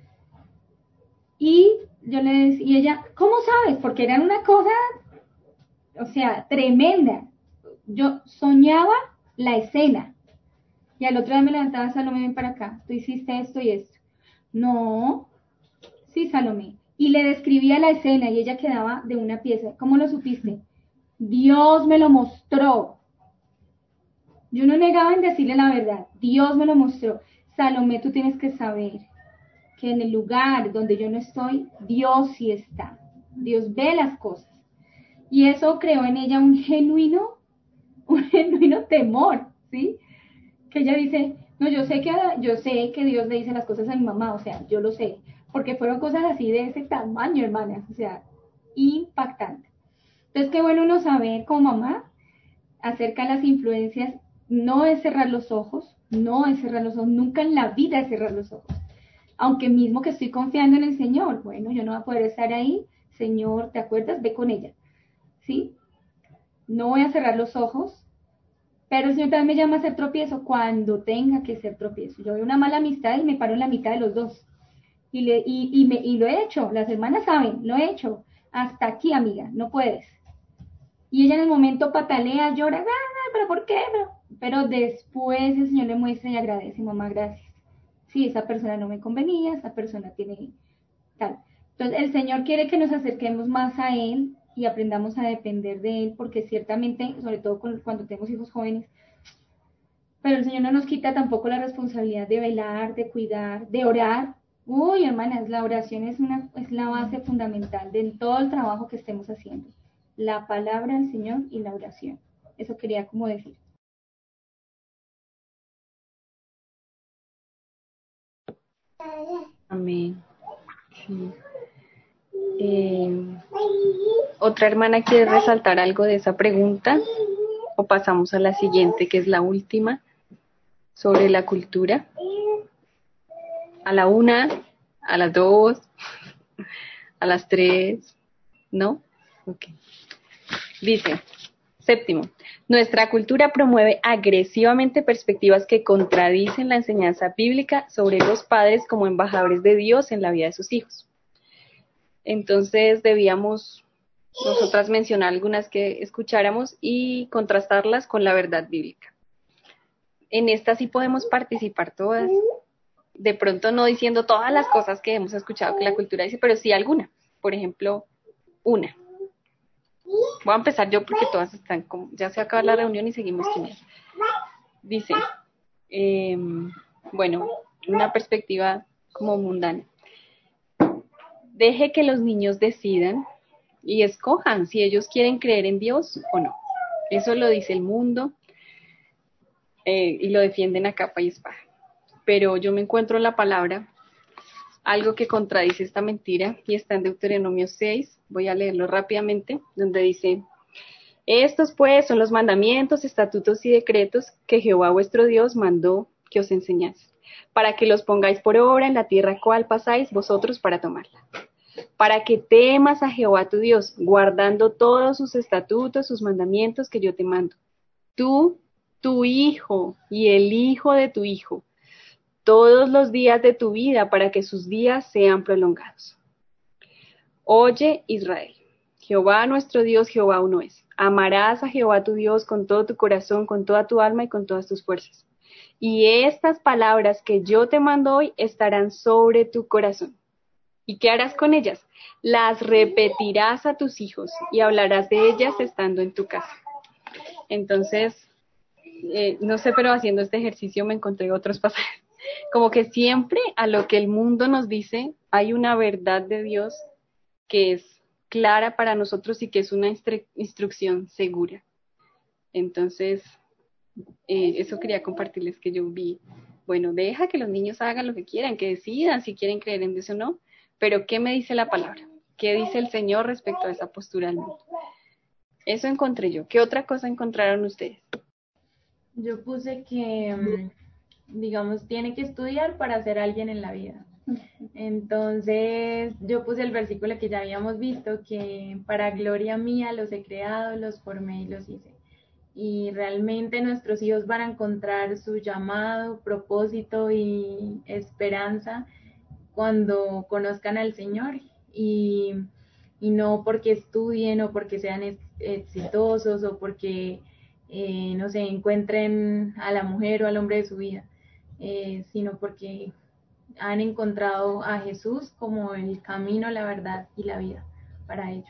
Y yo le decía, y ella, ¿cómo sabes? Porque era una cosa, o sea, tremenda. Yo soñaba la escena. Y al otro día me levantaba, Salomé, ven para acá. Tú hiciste esto y esto. No, sí, Salomé. Y le describía la escena y ella quedaba de una pieza. ¿Cómo lo supiste? Dios me lo mostró. Yo no negaba en decirle la verdad. Dios me lo mostró. Salomé, tú tienes que saber que en el lugar donde yo no estoy, Dios sí está. Dios ve las cosas. Y eso creó en ella un genuino, un genuino temor, ¿sí? Que ella dice, no, yo sé que yo sé que Dios le dice las cosas a mi mamá, o sea, yo lo sé, porque fueron cosas así de ese tamaño, hermanas, o sea, impactante. Entonces, qué bueno uno saber como mamá acerca de las influencias, no es cerrar los ojos, no es cerrar los ojos, nunca en la vida es cerrar los ojos. Aunque mismo que estoy confiando en el Señor, bueno, yo no voy a poder estar ahí, Señor, ¿te acuerdas? Ve con ella, ¿sí? No voy a cerrar los ojos, pero el Señor también me llama a hacer tropiezo cuando tenga que ser tropiezo. Yo veo una mala amistad y me paro en la mitad de los dos. Y, le, y, y, me, y lo he hecho, las hermanas saben, lo he hecho. Hasta aquí, amiga, no puedes. Y ella en el momento patalea, llora, ah, pero ¿por qué? Pero, pero después el Señor le muestra y agradece, mamá, gracias. Sí, esa persona no me convenía, esa persona tiene tal. Entonces, el Señor quiere que nos acerquemos más a Él y aprendamos a depender de Él, porque ciertamente, sobre todo cuando tenemos hijos jóvenes, pero el Señor no nos quita tampoco la responsabilidad de velar, de cuidar, de orar. Uy, hermanas, la oración es, una, es la base fundamental de todo el trabajo que estemos haciendo. La palabra del Señor y la oración. Eso quería como decir. Amén. Sí. Eh, ¿Otra hermana quiere resaltar algo de esa pregunta? ¿O pasamos a la siguiente, que es la última, sobre la cultura? A la una, a las dos, a las tres, ¿no? Ok. Dice, séptimo, nuestra cultura promueve agresivamente perspectivas que contradicen la enseñanza bíblica sobre los padres como embajadores de Dios en la vida de sus hijos. Entonces debíamos nosotras mencionar algunas que escucháramos y contrastarlas con la verdad bíblica. En esta sí podemos participar todas, de pronto no diciendo todas las cosas que hemos escuchado que la cultura dice, pero sí alguna. Por ejemplo, una. Voy a empezar yo porque todas están como, ya se acaba la reunión y seguimos con ella. Dice, eh, bueno, una perspectiva como mundana. Deje que los niños decidan y escojan si ellos quieren creer en Dios o no. Eso lo dice el mundo eh, y lo defienden a capa y espada. Pero yo me encuentro en la palabra algo que contradice esta mentira y está en Deuteronomio seis, voy a leerlo rápidamente, donde dice, estos pues son los mandamientos, estatutos y decretos que Jehová vuestro Dios mandó que os enseñase, para que los pongáis por obra en la tierra cual pasáis vosotros para tomarla, para que temas a Jehová tu Dios, guardando todos sus estatutos, sus mandamientos que yo te mando, tú, tu hijo y el hijo de tu hijo, todos los días de tu vida, para que sus días sean prolongados. Oye, Israel, Jehová nuestro Dios, Jehová uno es. Amarás a Jehová tu Dios con todo tu corazón, con toda tu alma y con todas tus fuerzas. Y estas palabras que yo te mando hoy estarán sobre tu corazón. ¿Y qué harás con ellas? Las repetirás a tus hijos y hablarás de ellas estando en tu casa. Entonces, eh, no sé, pero haciendo este ejercicio me encontré otros pasajes. Como que siempre a lo que el mundo nos dice hay una verdad de Dios que es clara para nosotros y que es una instru- instrucción segura. Entonces, eh, eso quería compartirles que yo vi. Bueno, deja que los niños hagan lo que quieran, que decidan si quieren creer en Dios o no, pero ¿qué me dice la palabra? ¿Qué dice el Señor respecto a esa postura del mundo? Eso encontré yo. ¿Qué otra cosa encontraron ustedes? Yo puse que, mm, digamos, tiene que estudiar para ser alguien en la vida. Entonces, yo puse el versículo que ya habíamos visto, que para gloria mía los he creado, los formé y los hice. Y realmente nuestros hijos van a encontrar su llamado, propósito y esperanza cuando conozcan al Señor y, y no porque estudien o porque sean ex- exitosos o porque, eh, no sé, encuentren a la mujer o al hombre de su vida, eh, sino porque han encontrado a Jesús como el camino, la verdad y la vida para ellos.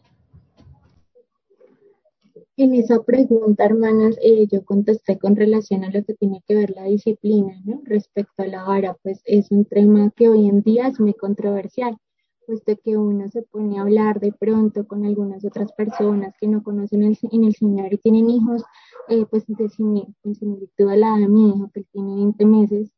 En esa pregunta, hermanas, eh, yo contesté con relación a lo que tiene que ver la disciplina, ¿no? Respecto a la vara, pues es un tema que hoy en día es muy controversial, puesto que uno se pone a hablar de pronto con algunas otras personas que no conocen el, en el Señor y tienen hijos, eh, pues de simi- en similitud a la de mi hijo, que tiene veinte meses,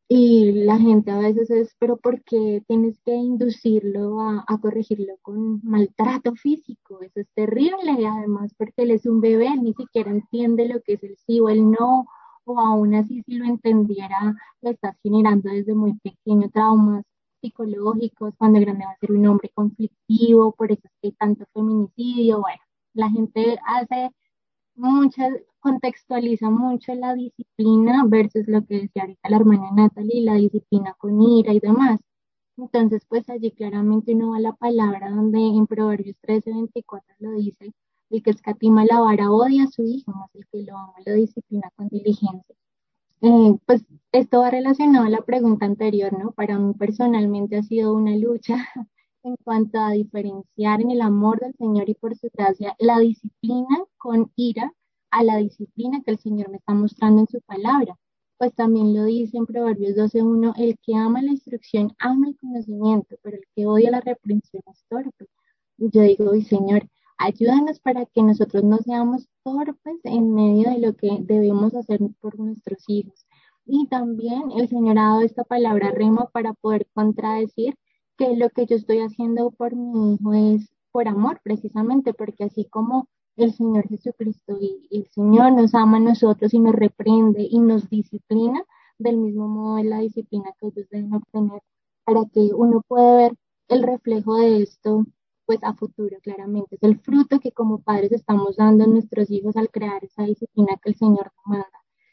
y la gente a veces es, pero ¿por qué tienes que inducirlo a, a corregirlo con maltrato físico? Eso es terrible, y además porque él es un bebé, él ni siquiera entiende lo que es el sí o el no, o aún así si lo entendiera, lo estás generando desde muy pequeño traumas psicológicos, cuando grande va a ser un hombre conflictivo, por eso es que hay tanto feminicidio. Bueno, la gente hace muchas, contextualiza mucho la disciplina versus lo que decía ahorita la hermana Natalie, la disciplina con ira y demás. Entonces, pues allí claramente uno va a la palabra donde en Proverbios trece veinticuatro lo dice: el que escatima la vara odia a su hijo, más el que lo ama lo disciplina con diligencia. Eh, pues esto va relacionado a la pregunta anterior, ¿no? Para mí personalmente ha sido una lucha en cuanto a diferenciar en el amor del Señor y por su gracia la disciplina con ira a la disciplina que el Señor me está mostrando en su palabra. Pues también lo dice en Proverbios doce uno: el que ama la instrucción ama el conocimiento, pero el que odia la reprensión es torpe. Yo digo, "Uy, Señor, ayúdanos para que nosotros no seamos torpes en medio de lo que debemos hacer por nuestros hijos". Y también el Señor ha dado esta palabra rema para poder contradecir que lo que yo estoy haciendo por mi hijo es por amor, precisamente, porque así como el Señor Jesucristo y y el Señor nos ama a nosotros y nos reprende y nos disciplina, del mismo modo es la disciplina que ellos deben obtener para que uno pueda ver el reflejo de esto pues a futuro. Claramente es el fruto que como padres estamos dando a nuestros hijos al crear esa disciplina que el Señor demanda.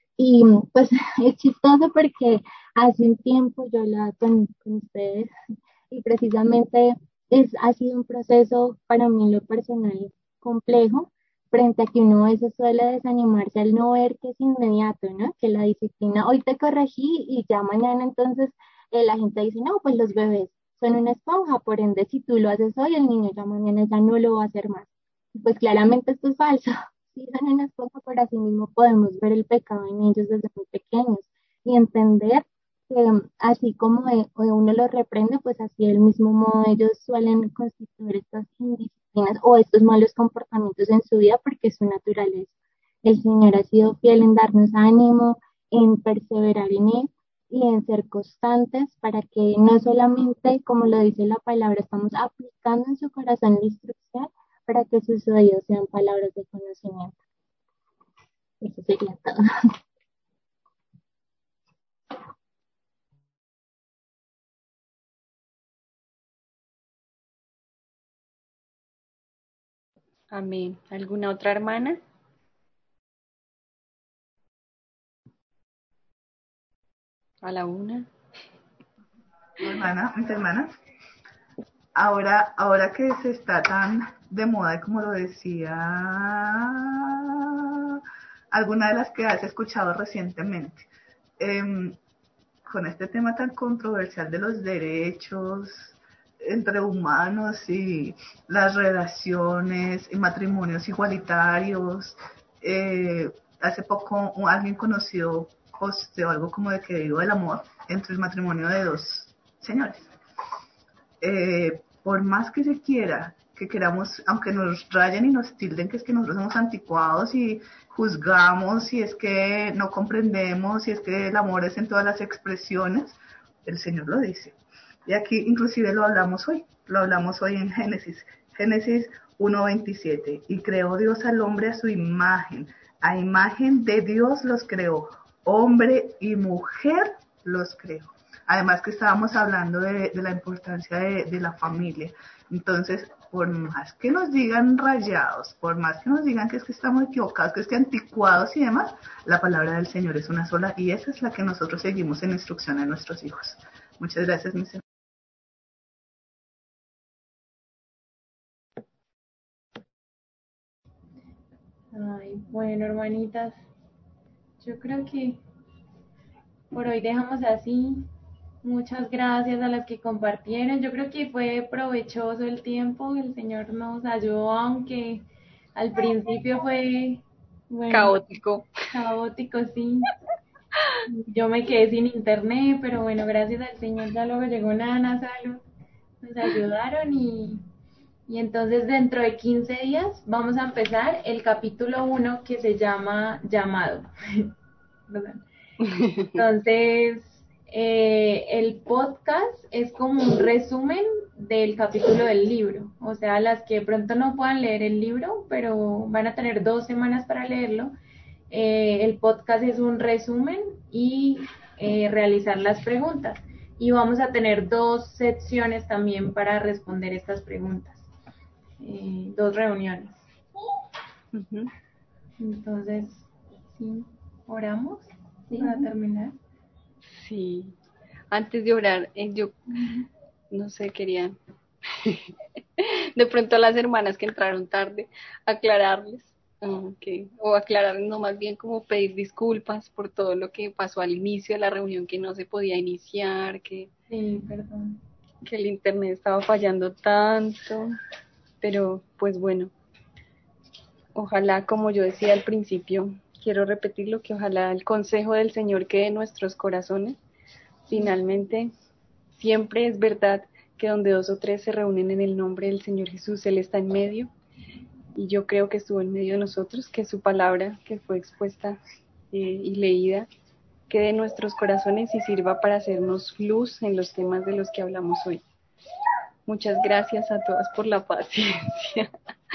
Y pues es chistoso porque hace un tiempo yo hablaba con, con ustedes y precisamente es, ha sido un proceso para mí en lo personal complejo, frente a que uno a veces suele desanimarse al no ver que es inmediato, ¿no? Que la disciplina, hoy te corregí y ya mañana entonces eh, la gente dice, no, pues los bebés son una esponja, por ende si tú lo haces hoy, el niño ya mañana ya no lo va a hacer más. Pues claramente esto es falso. Sí, son una esponja, pero así mismo podemos ver el pecado en ellos desde muy pequeños y entender que así como de- de uno los reprende, pues así del mismo modo ellos suelen constituir estas indisciplinas o estos malos comportamientos en su vida porque es su naturaleza. El Señor ha sido fiel en darnos ánimo, en perseverar en Él y en ser constantes para que no solamente, como lo dice la palabra, estamos aplicando en su corazón la instrucción para que sus oídos sean palabras de conocimiento. Eso sería todo. Amén. ¿Alguna otra hermana? A la una. Mi hermana, mis hermanas, ahora, ahora que se está tan de moda, como lo decía alguna de las que has escuchado recientemente, eh, con este tema tan controversial de los derechos entre humanos y las relaciones y matrimonios igualitarios, eh, hace poco un- alguien conocido posteó algo como de que digo el amor entre el matrimonio de dos señores. Eh, por más que se quiera, que queramos, aunque nos rayen y nos tilden que es que nosotros somos anticuados y juzgamos, y es que no comprendemos, y es que el amor es en todas las expresiones, el Señor lo dice. Y aquí inclusive lo hablamos hoy, lo hablamos hoy en Génesis, Génesis uno veintisiete. Y creó Dios al hombre a su imagen, a imagen de Dios los creó, hombre y mujer los creó. Además que estábamos hablando de, de la importancia de, de la familia. Entonces, por más que nos digan rayados, por más que nos digan que es que estamos equivocados, que es que anticuados y demás, la palabra del Señor es una sola y esa es la que nosotros seguimos en instrucción a nuestros hijos. Muchas gracias, mis hermanos. Ay, bueno, hermanitas, yo creo que por hoy dejamos así. Muchas gracias a las que compartieron. Yo creo que fue provechoso el tiempo. El Señor nos ayudó, aunque al principio fue bueno, caótico. Caótico, sí. Yo me quedé sin internet, pero bueno, gracias al Señor ya luego llegó Nana, Salud, nos ayudaron y, y entonces dentro de quince días vamos a empezar el capítulo uno que se llama Llamado. Entonces, eh, el podcast es como un resumen del capítulo del libro, o sea, las que pronto no puedan leer el libro, pero van a tener dos semanas para leerlo. Eh, el podcast es un resumen y eh, realizar las preguntas. Y vamos a tener dos secciones también para responder estas preguntas. Eh, dos reuniones. Uh-huh. Entonces, sí, oramos sí. para terminar. Sí. Antes de orar, eh, yo uh-huh. no sé, quería de pronto a las hermanas que entraron tarde aclararles. Okay. O aclarar, no, más bien como pedir disculpas por todo lo que pasó al inicio de la reunión, que no se podía iniciar, que, sí, perdón. que el internet estaba fallando tanto, pero pues bueno, ojalá, como yo decía al principio, quiero repetirlo, que ojalá el consejo del Señor quede en nuestros corazones. Finalmente, siempre es verdad que donde dos o tres se reúnen en el nombre del Señor Jesús, Él está en medio. Y yo creo que estuvo en medio de nosotros, que su palabra que fue expuesta eh, y leída quede en nuestros corazones y sirva para hacernos luz en los temas de los que hablamos hoy. Muchas gracias a todas por la paciencia.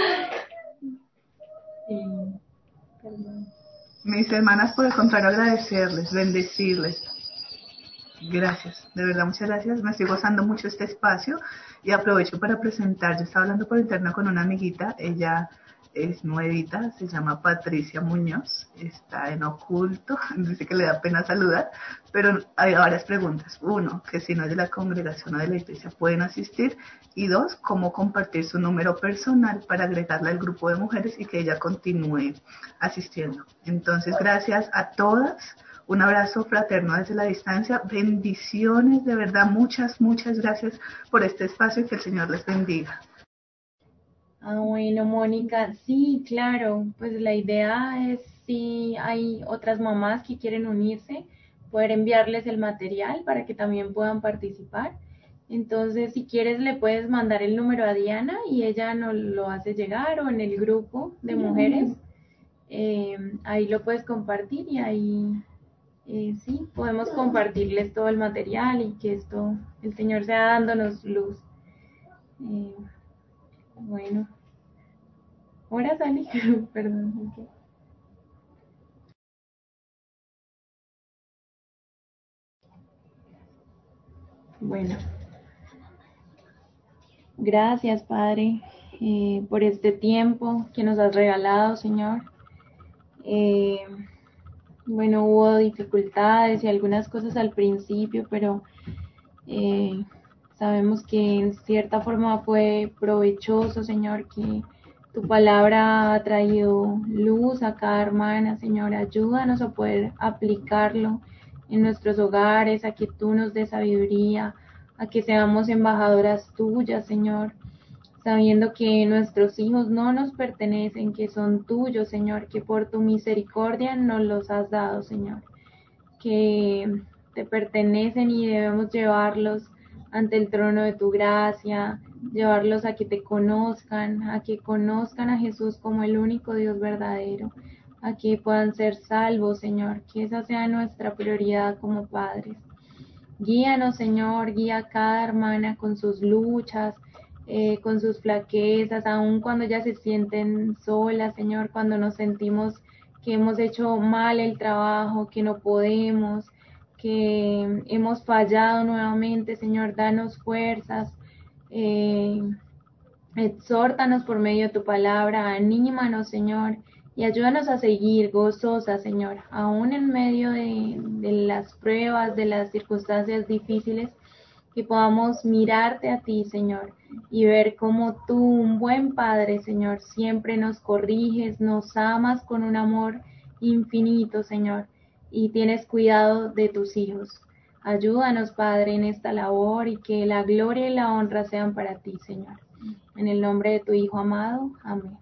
Sí, perdón. Mis hermanas, por el contrario, agradecerles, bendecirles. Gracias, de verdad, muchas gracias. Me estoy gozando mucho este espacio y aprovecho para presentar. Yo estaba hablando por internet con una amiguita, ella es nuevita, se llama Patricia Muñoz, está en oculto, dice que le da pena saludar, pero hay varias preguntas. Uno, que si no es de la congregación o de la iglesia pueden asistir, y dos, cómo compartir su número personal para agregarla al grupo de mujeres y que ella continúe asistiendo. Entonces, gracias a todas. Un abrazo fraterno desde la distancia. Bendiciones, de verdad, muchas, muchas gracias por este espacio y que el Señor les bendiga. Ah, bueno, Mónica, sí, claro, pues la idea es, si hay otras mamás que quieren unirse, poder enviarles el material para que también puedan participar. Entonces, si quieres, le puedes mandar el número a Diana y ella nos lo hace llegar, o en el grupo de mujeres, eh, ahí lo puedes compartir y ahí... Eh, sí, podemos compartirles todo el material y que esto, el Señor sea dándonos luz. Eh, bueno, ahora Sally, perdón. Okay. Bueno, gracias, Padre, eh, por este tiempo que nos has regalado, Señor. Eh, Bueno, hubo dificultades y algunas cosas al principio, pero eh, sabemos que en cierta forma fue provechoso, Señor, que tu palabra ha traído luz a cada hermana, Señor. Ayúdanos a poder aplicarlo en nuestros hogares, a que tú nos des sabiduría, a que seamos embajadoras tuyas, Señor, sabiendo que nuestros hijos no nos pertenecen, que son tuyos, Señor, que por tu misericordia nos los has dado, Señor, que te pertenecen y debemos llevarlos ante el trono de tu gracia, llevarlos a que te conozcan, a que conozcan a Jesús como el único Dios verdadero, a que puedan ser salvos, Señor, que esa sea nuestra prioridad como padres. Guíanos, Señor, guía a cada hermana con sus luchas, eh, con sus flaquezas, aun cuando ya se sienten solas, Señor, cuando nos sentimos que hemos hecho mal el trabajo, que no podemos, que hemos fallado nuevamente, Señor, danos fuerzas, eh, exhórtanos por medio de tu palabra, anímanos, Señor, y ayúdanos a seguir gozosa, Señor, aún en medio de, de las pruebas, de las circunstancias difíciles, que podamos mirarte a ti, Señor, y ver cómo tú, un buen Padre, Señor, siempre nos corriges, nos amas con un amor infinito, Señor, y tienes cuidado de tus hijos. Ayúdanos, Padre, en esta labor y que la gloria y la honra sean para ti, Señor. En el nombre de tu Hijo amado. Amén.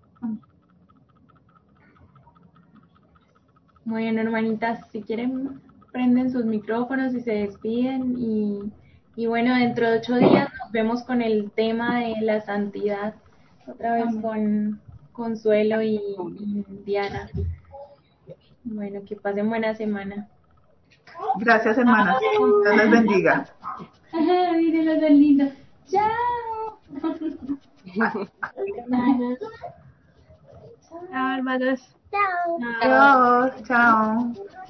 Bueno, hermanitas, si quieren, prenden sus micrófonos y se despiden. Y, y bueno, dentro de ocho días nos vemos con el tema de la santidad, otra vez con Consuelo y, y Diana. Bueno, que pasen buena semana. Gracias, hermana. Dios les bendiga. Miren los lindos. Chao. Hermanas. Chao, hermanas. Chao. Adiós. Chao.